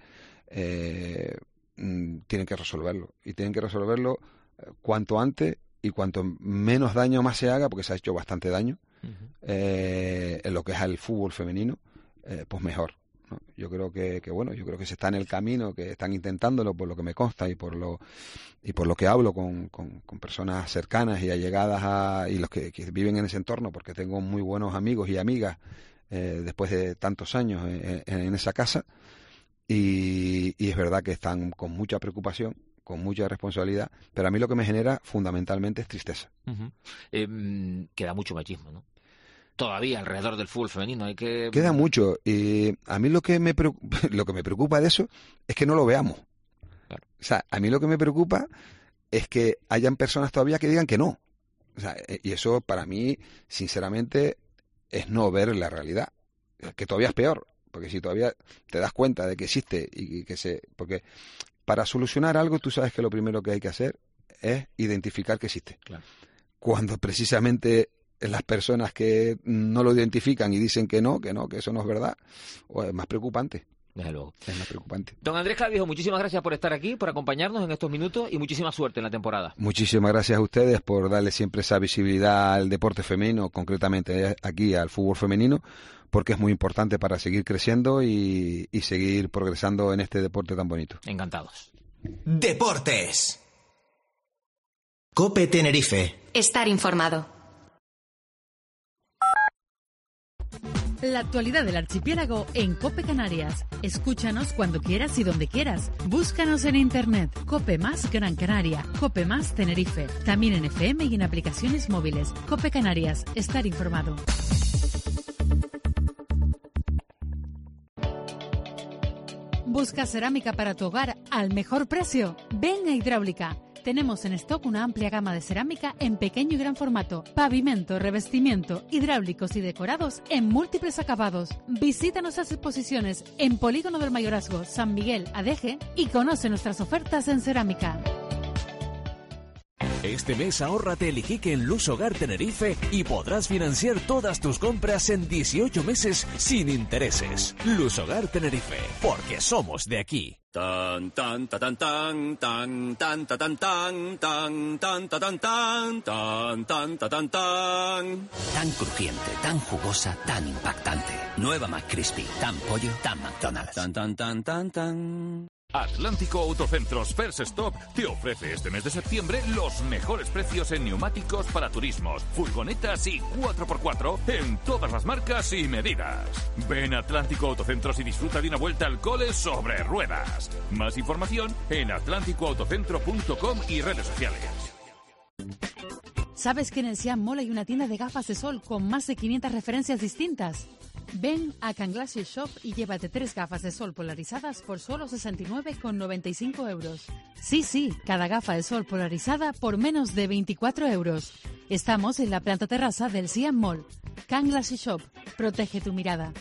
tienen que resolverlo. Y tienen que resolverlo cuanto antes, y cuanto menos daño más se haga, porque se ha hecho bastante daño en lo que es el fútbol femenino, pues mejor. Yo creo que se está en el camino, que están intentándolo, por lo que me consta y por lo que hablo con personas cercanas y allegadas y los que viven en ese entorno, porque tengo muy buenos amigos y amigas después de tantos años en esa casa, y es verdad que están con mucha preocupación, con mucha responsabilidad, pero a mí lo que me genera fundamentalmente es tristeza. Queda mucho machismo, ¿no? Todavía alrededor del fútbol femenino queda mucho, y a mí lo que me preocupa de eso es que no lo veamos. Claro. O sea, a mí lo que me preocupa es que hayan personas todavía que digan que no. O sea, y eso para mí, sinceramente, es no ver la realidad, que todavía es peor, porque si todavía te das cuenta de que existe porque para solucionar algo, tú sabes que lo primero que hay que hacer es identificar que existe. Claro. Cuando precisamente las personas que no lo identifican y dicen que eso no es verdad, o es más preocupante. Desde luego. Es más preocupante. Don Andrés Clavijo, muchísimas gracias por estar aquí, por acompañarnos en estos minutos, y muchísima suerte en la temporada. Muchísimas gracias a ustedes por darle siempre esa visibilidad al deporte femenino, concretamente aquí al fútbol femenino, porque es muy importante para seguir creciendo y seguir progresando en este deporte tan bonito. Encantados. Deportes. COPE Tenerife. Estar informado. La actualidad del archipiélago en COPE Canarias. Escúchanos cuando quieras y donde quieras. Búscanos en internet. COPE más Gran Canaria. COPE más Tenerife. También en FM y en aplicaciones móviles. COPE Canarias. Estar informado. ¿Buscas cerámica para tu hogar al mejor precio? Ven a Hidráulica. Tenemos en stock una amplia gama de cerámica en pequeño y gran formato, pavimento, revestimiento, hidráulicos y decorados en múltiples acabados. Visita nuestras exposiciones en Polígono del Mayorazgo, San Miguel, Adeje, y conoce nuestras ofertas en cerámica. Este mes ahórrate el Iquique en Luz Hogar Tenerife y podrás financiar todas tus compras en 18 meses sin intereses. Luz Hogar Tenerife, porque somos de aquí. Tan tan tan tan tan tan tan tan tan tan tan tan tan tan tan tan tan. Tan crujiente, tan jugosa, tan impactante. Nueva McCrispy, tan pollo, tan McDonald's. Tan tan tan tan tan. Atlántico Autocentros First Stop te ofrece este mes de septiembre los mejores precios en neumáticos para turismos, furgonetas y 4x4 en todas las marcas y medidas. Ven a Atlántico Autocentros y disfruta de una vuelta al cole sobre ruedas. Más información en atlánticoautocentro.com y redes sociales. ¿Sabes que en el Siam Mall hay una tienda de gafas de sol con más de 500 referencias distintas? Ven a Can Glasses Shop y llévate 3 gafas de sol polarizadas por solo 69,95 euros. Sí, cada gafa de sol polarizada por menos de 24 euros. Estamos en la planta terraza del Siam Mall. Can Glasses Shop, protege tu mirada.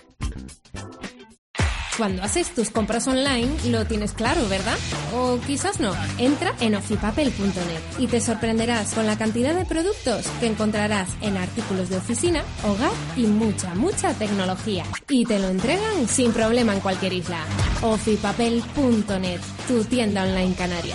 Cuando haces tus compras online lo tienes claro, ¿verdad? O quizás no. Entra en ofipapel.net y te sorprenderás con la cantidad de productos que encontrarás en artículos de oficina, hogar y mucha tecnología. Y te lo entregan sin problema en cualquier isla. ofipapel.net, tu tienda online canaria.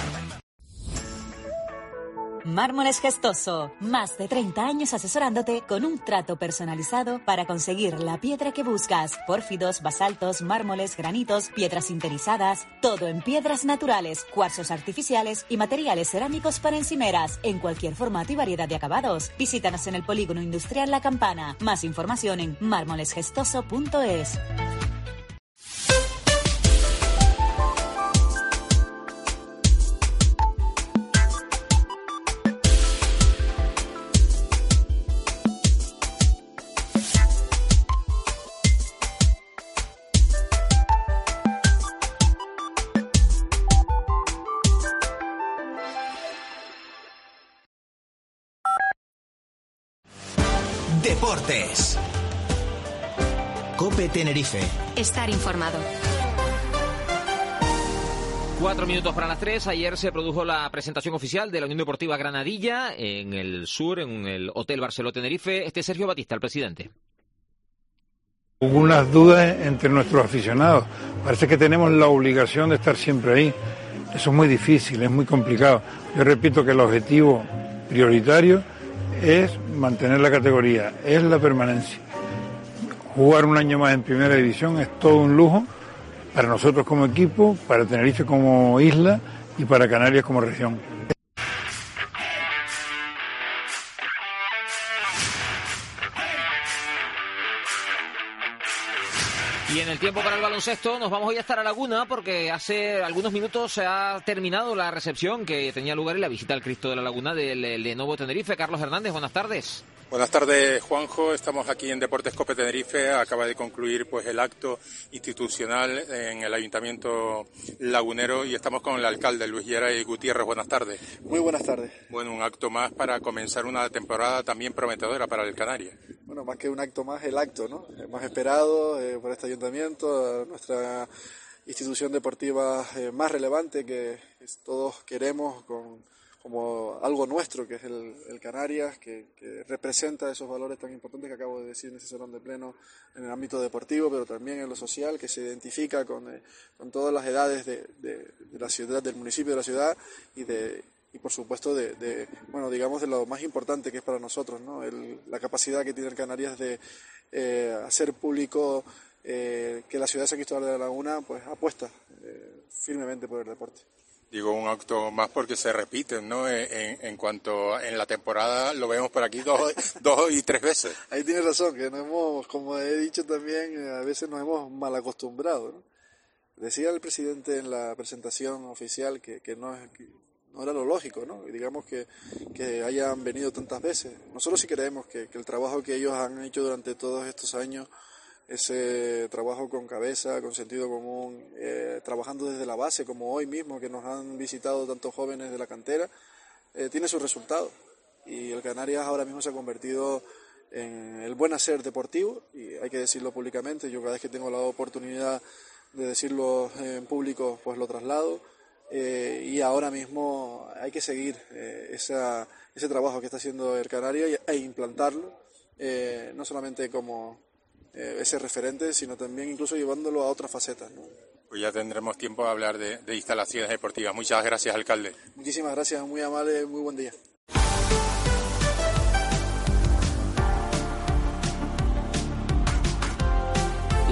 Mármoles Gestoso, más de 30 años asesorándote con un trato personalizado para conseguir la piedra que buscas. Pórfidos, basaltos, mármoles, granitos, piedras sinterizadas, todo en piedras naturales, cuarzos artificiales y materiales cerámicos para encimeras, en cualquier formato y variedad de acabados. Visítanos en el Polígono Industrial La Campana. Más información en mármolesgestoso.es. Deportes. COPE Tenerife. Estar informado. 4 minutos para las 3. Ayer se produjo la presentación oficial de la Unión Deportiva Granadilla en el sur, en el Hotel Barceló Tenerife. Sergio Batista, el presidente. Hubo unas dudas entre nuestros aficionados. Parece que tenemos la obligación de estar siempre ahí. Eso es muy difícil, es muy complicado. Yo repito que el objetivo prioritario es mantener la categoría, es la permanencia. Jugar un año más en primera división es todo un lujo para nosotros como equipo, para Tenerife como isla y para Canarias como región. Y en el tiempo para el baloncesto nos vamos hoy a estar a Laguna porque hace algunos minutos se ha terminado la recepción que tenía lugar en la visita al Cristo de la Laguna del Lenovo Tenerife. Carlos Hernández, buenas tardes. Buenas tardes, Juanjo. Estamos aquí en Deportes COPE Tenerife. Acaba de concluir el acto institucional en el Ayuntamiento Lagunero y estamos con el alcalde Luis Geray Gutiérrez. Buenas tardes. Muy buenas tardes. Bueno, un acto más para comenzar una temporada también prometedora para el Canarias. Bueno, más que un acto más, el acto, ¿no? Más esperado por este ayuntamiento, nuestra institución deportiva más relevante que todos queremos como algo nuestro, que es el Canarias, que representa esos valores tan importantes que acabo de decir en ese salón de pleno en el ámbito deportivo, pero también en lo social, que se identifica con todas las edades de la ciudad, del municipio de la ciudad y por supuesto bueno, digamos de lo más importante que es para nosotros, ¿no? La capacidad que tiene el Canarias de hacer público que la ciudad de San Cristóbal de la Laguna pues apuesta firmemente por el deporte. Digo un acto más porque se repiten, ¿no? En cuanto en la temporada lo vemos por aquí dos y tres veces. Ahí tienes razón, que como he dicho también, a veces nos hemos mal acostumbrado, ¿no? Decía el presidente en la presentación oficial que no era lo lógico, ¿no? Y digamos que hayan venido tantas veces. Nosotros sí creemos que el trabajo que ellos han hecho durante todos estos años, ese trabajo con cabeza, con sentido común, trabajando desde la base, como hoy mismo, que nos han visitado tantos jóvenes de la cantera, tiene sus resultados. Y el Canarias ahora mismo se ha convertido en el buen hacer deportivo, y hay que decirlo públicamente. Yo cada vez que tengo la oportunidad de decirlo en público, pues lo traslado. Y ahora mismo hay que seguir ese trabajo que está haciendo el Canarias e implantarlo, no solamente como ese referente, sino también incluso llevándolo a otras facetas, ¿no? Pues ya tendremos tiempo de hablar de instalaciones deportivas. Muchas gracias, alcalde. Muchísimas gracias, muy amable, muy buen día.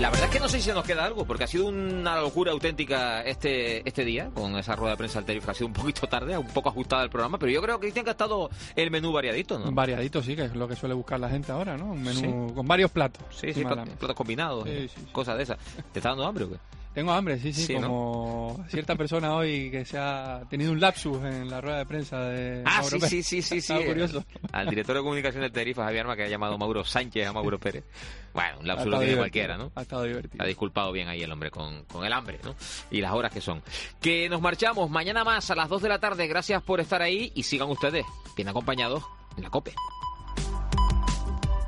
La verdad es que no sé si se nos queda algo, porque ha sido una locura auténtica este día, con esa rueda de prensa del Tenerife. Ha sido un poquito tarde, un poco ajustada el programa, pero yo creo que dicen que ha estado el menú variadito, ¿no? Variadito, sí, que es lo que suele buscar la gente ahora, ¿no? Un menú con varios platos. Sí, platos combinados, cosas de esas. ¿Te está dando hambre o qué? Tengo hambre, sí, como ¿no? Cierta persona hoy que se ha tenido un lapsus en la rueda de prensa de Mauro Pérez. Sí. Curioso. Al director de comunicación del Tenerife, Javier Arma, que ha llamado Mauro Sánchez a Mauro Pérez. Bueno, un lapsus lo tiene cualquiera, ¿no? Ha estado divertido. Ha disculpado bien ahí el hombre con el hambre, ¿no? Y las horas que son. Que nos marchamos mañana más a las 2 de la tarde. Gracias por estar ahí y sigan ustedes bien acompañados en la COPE.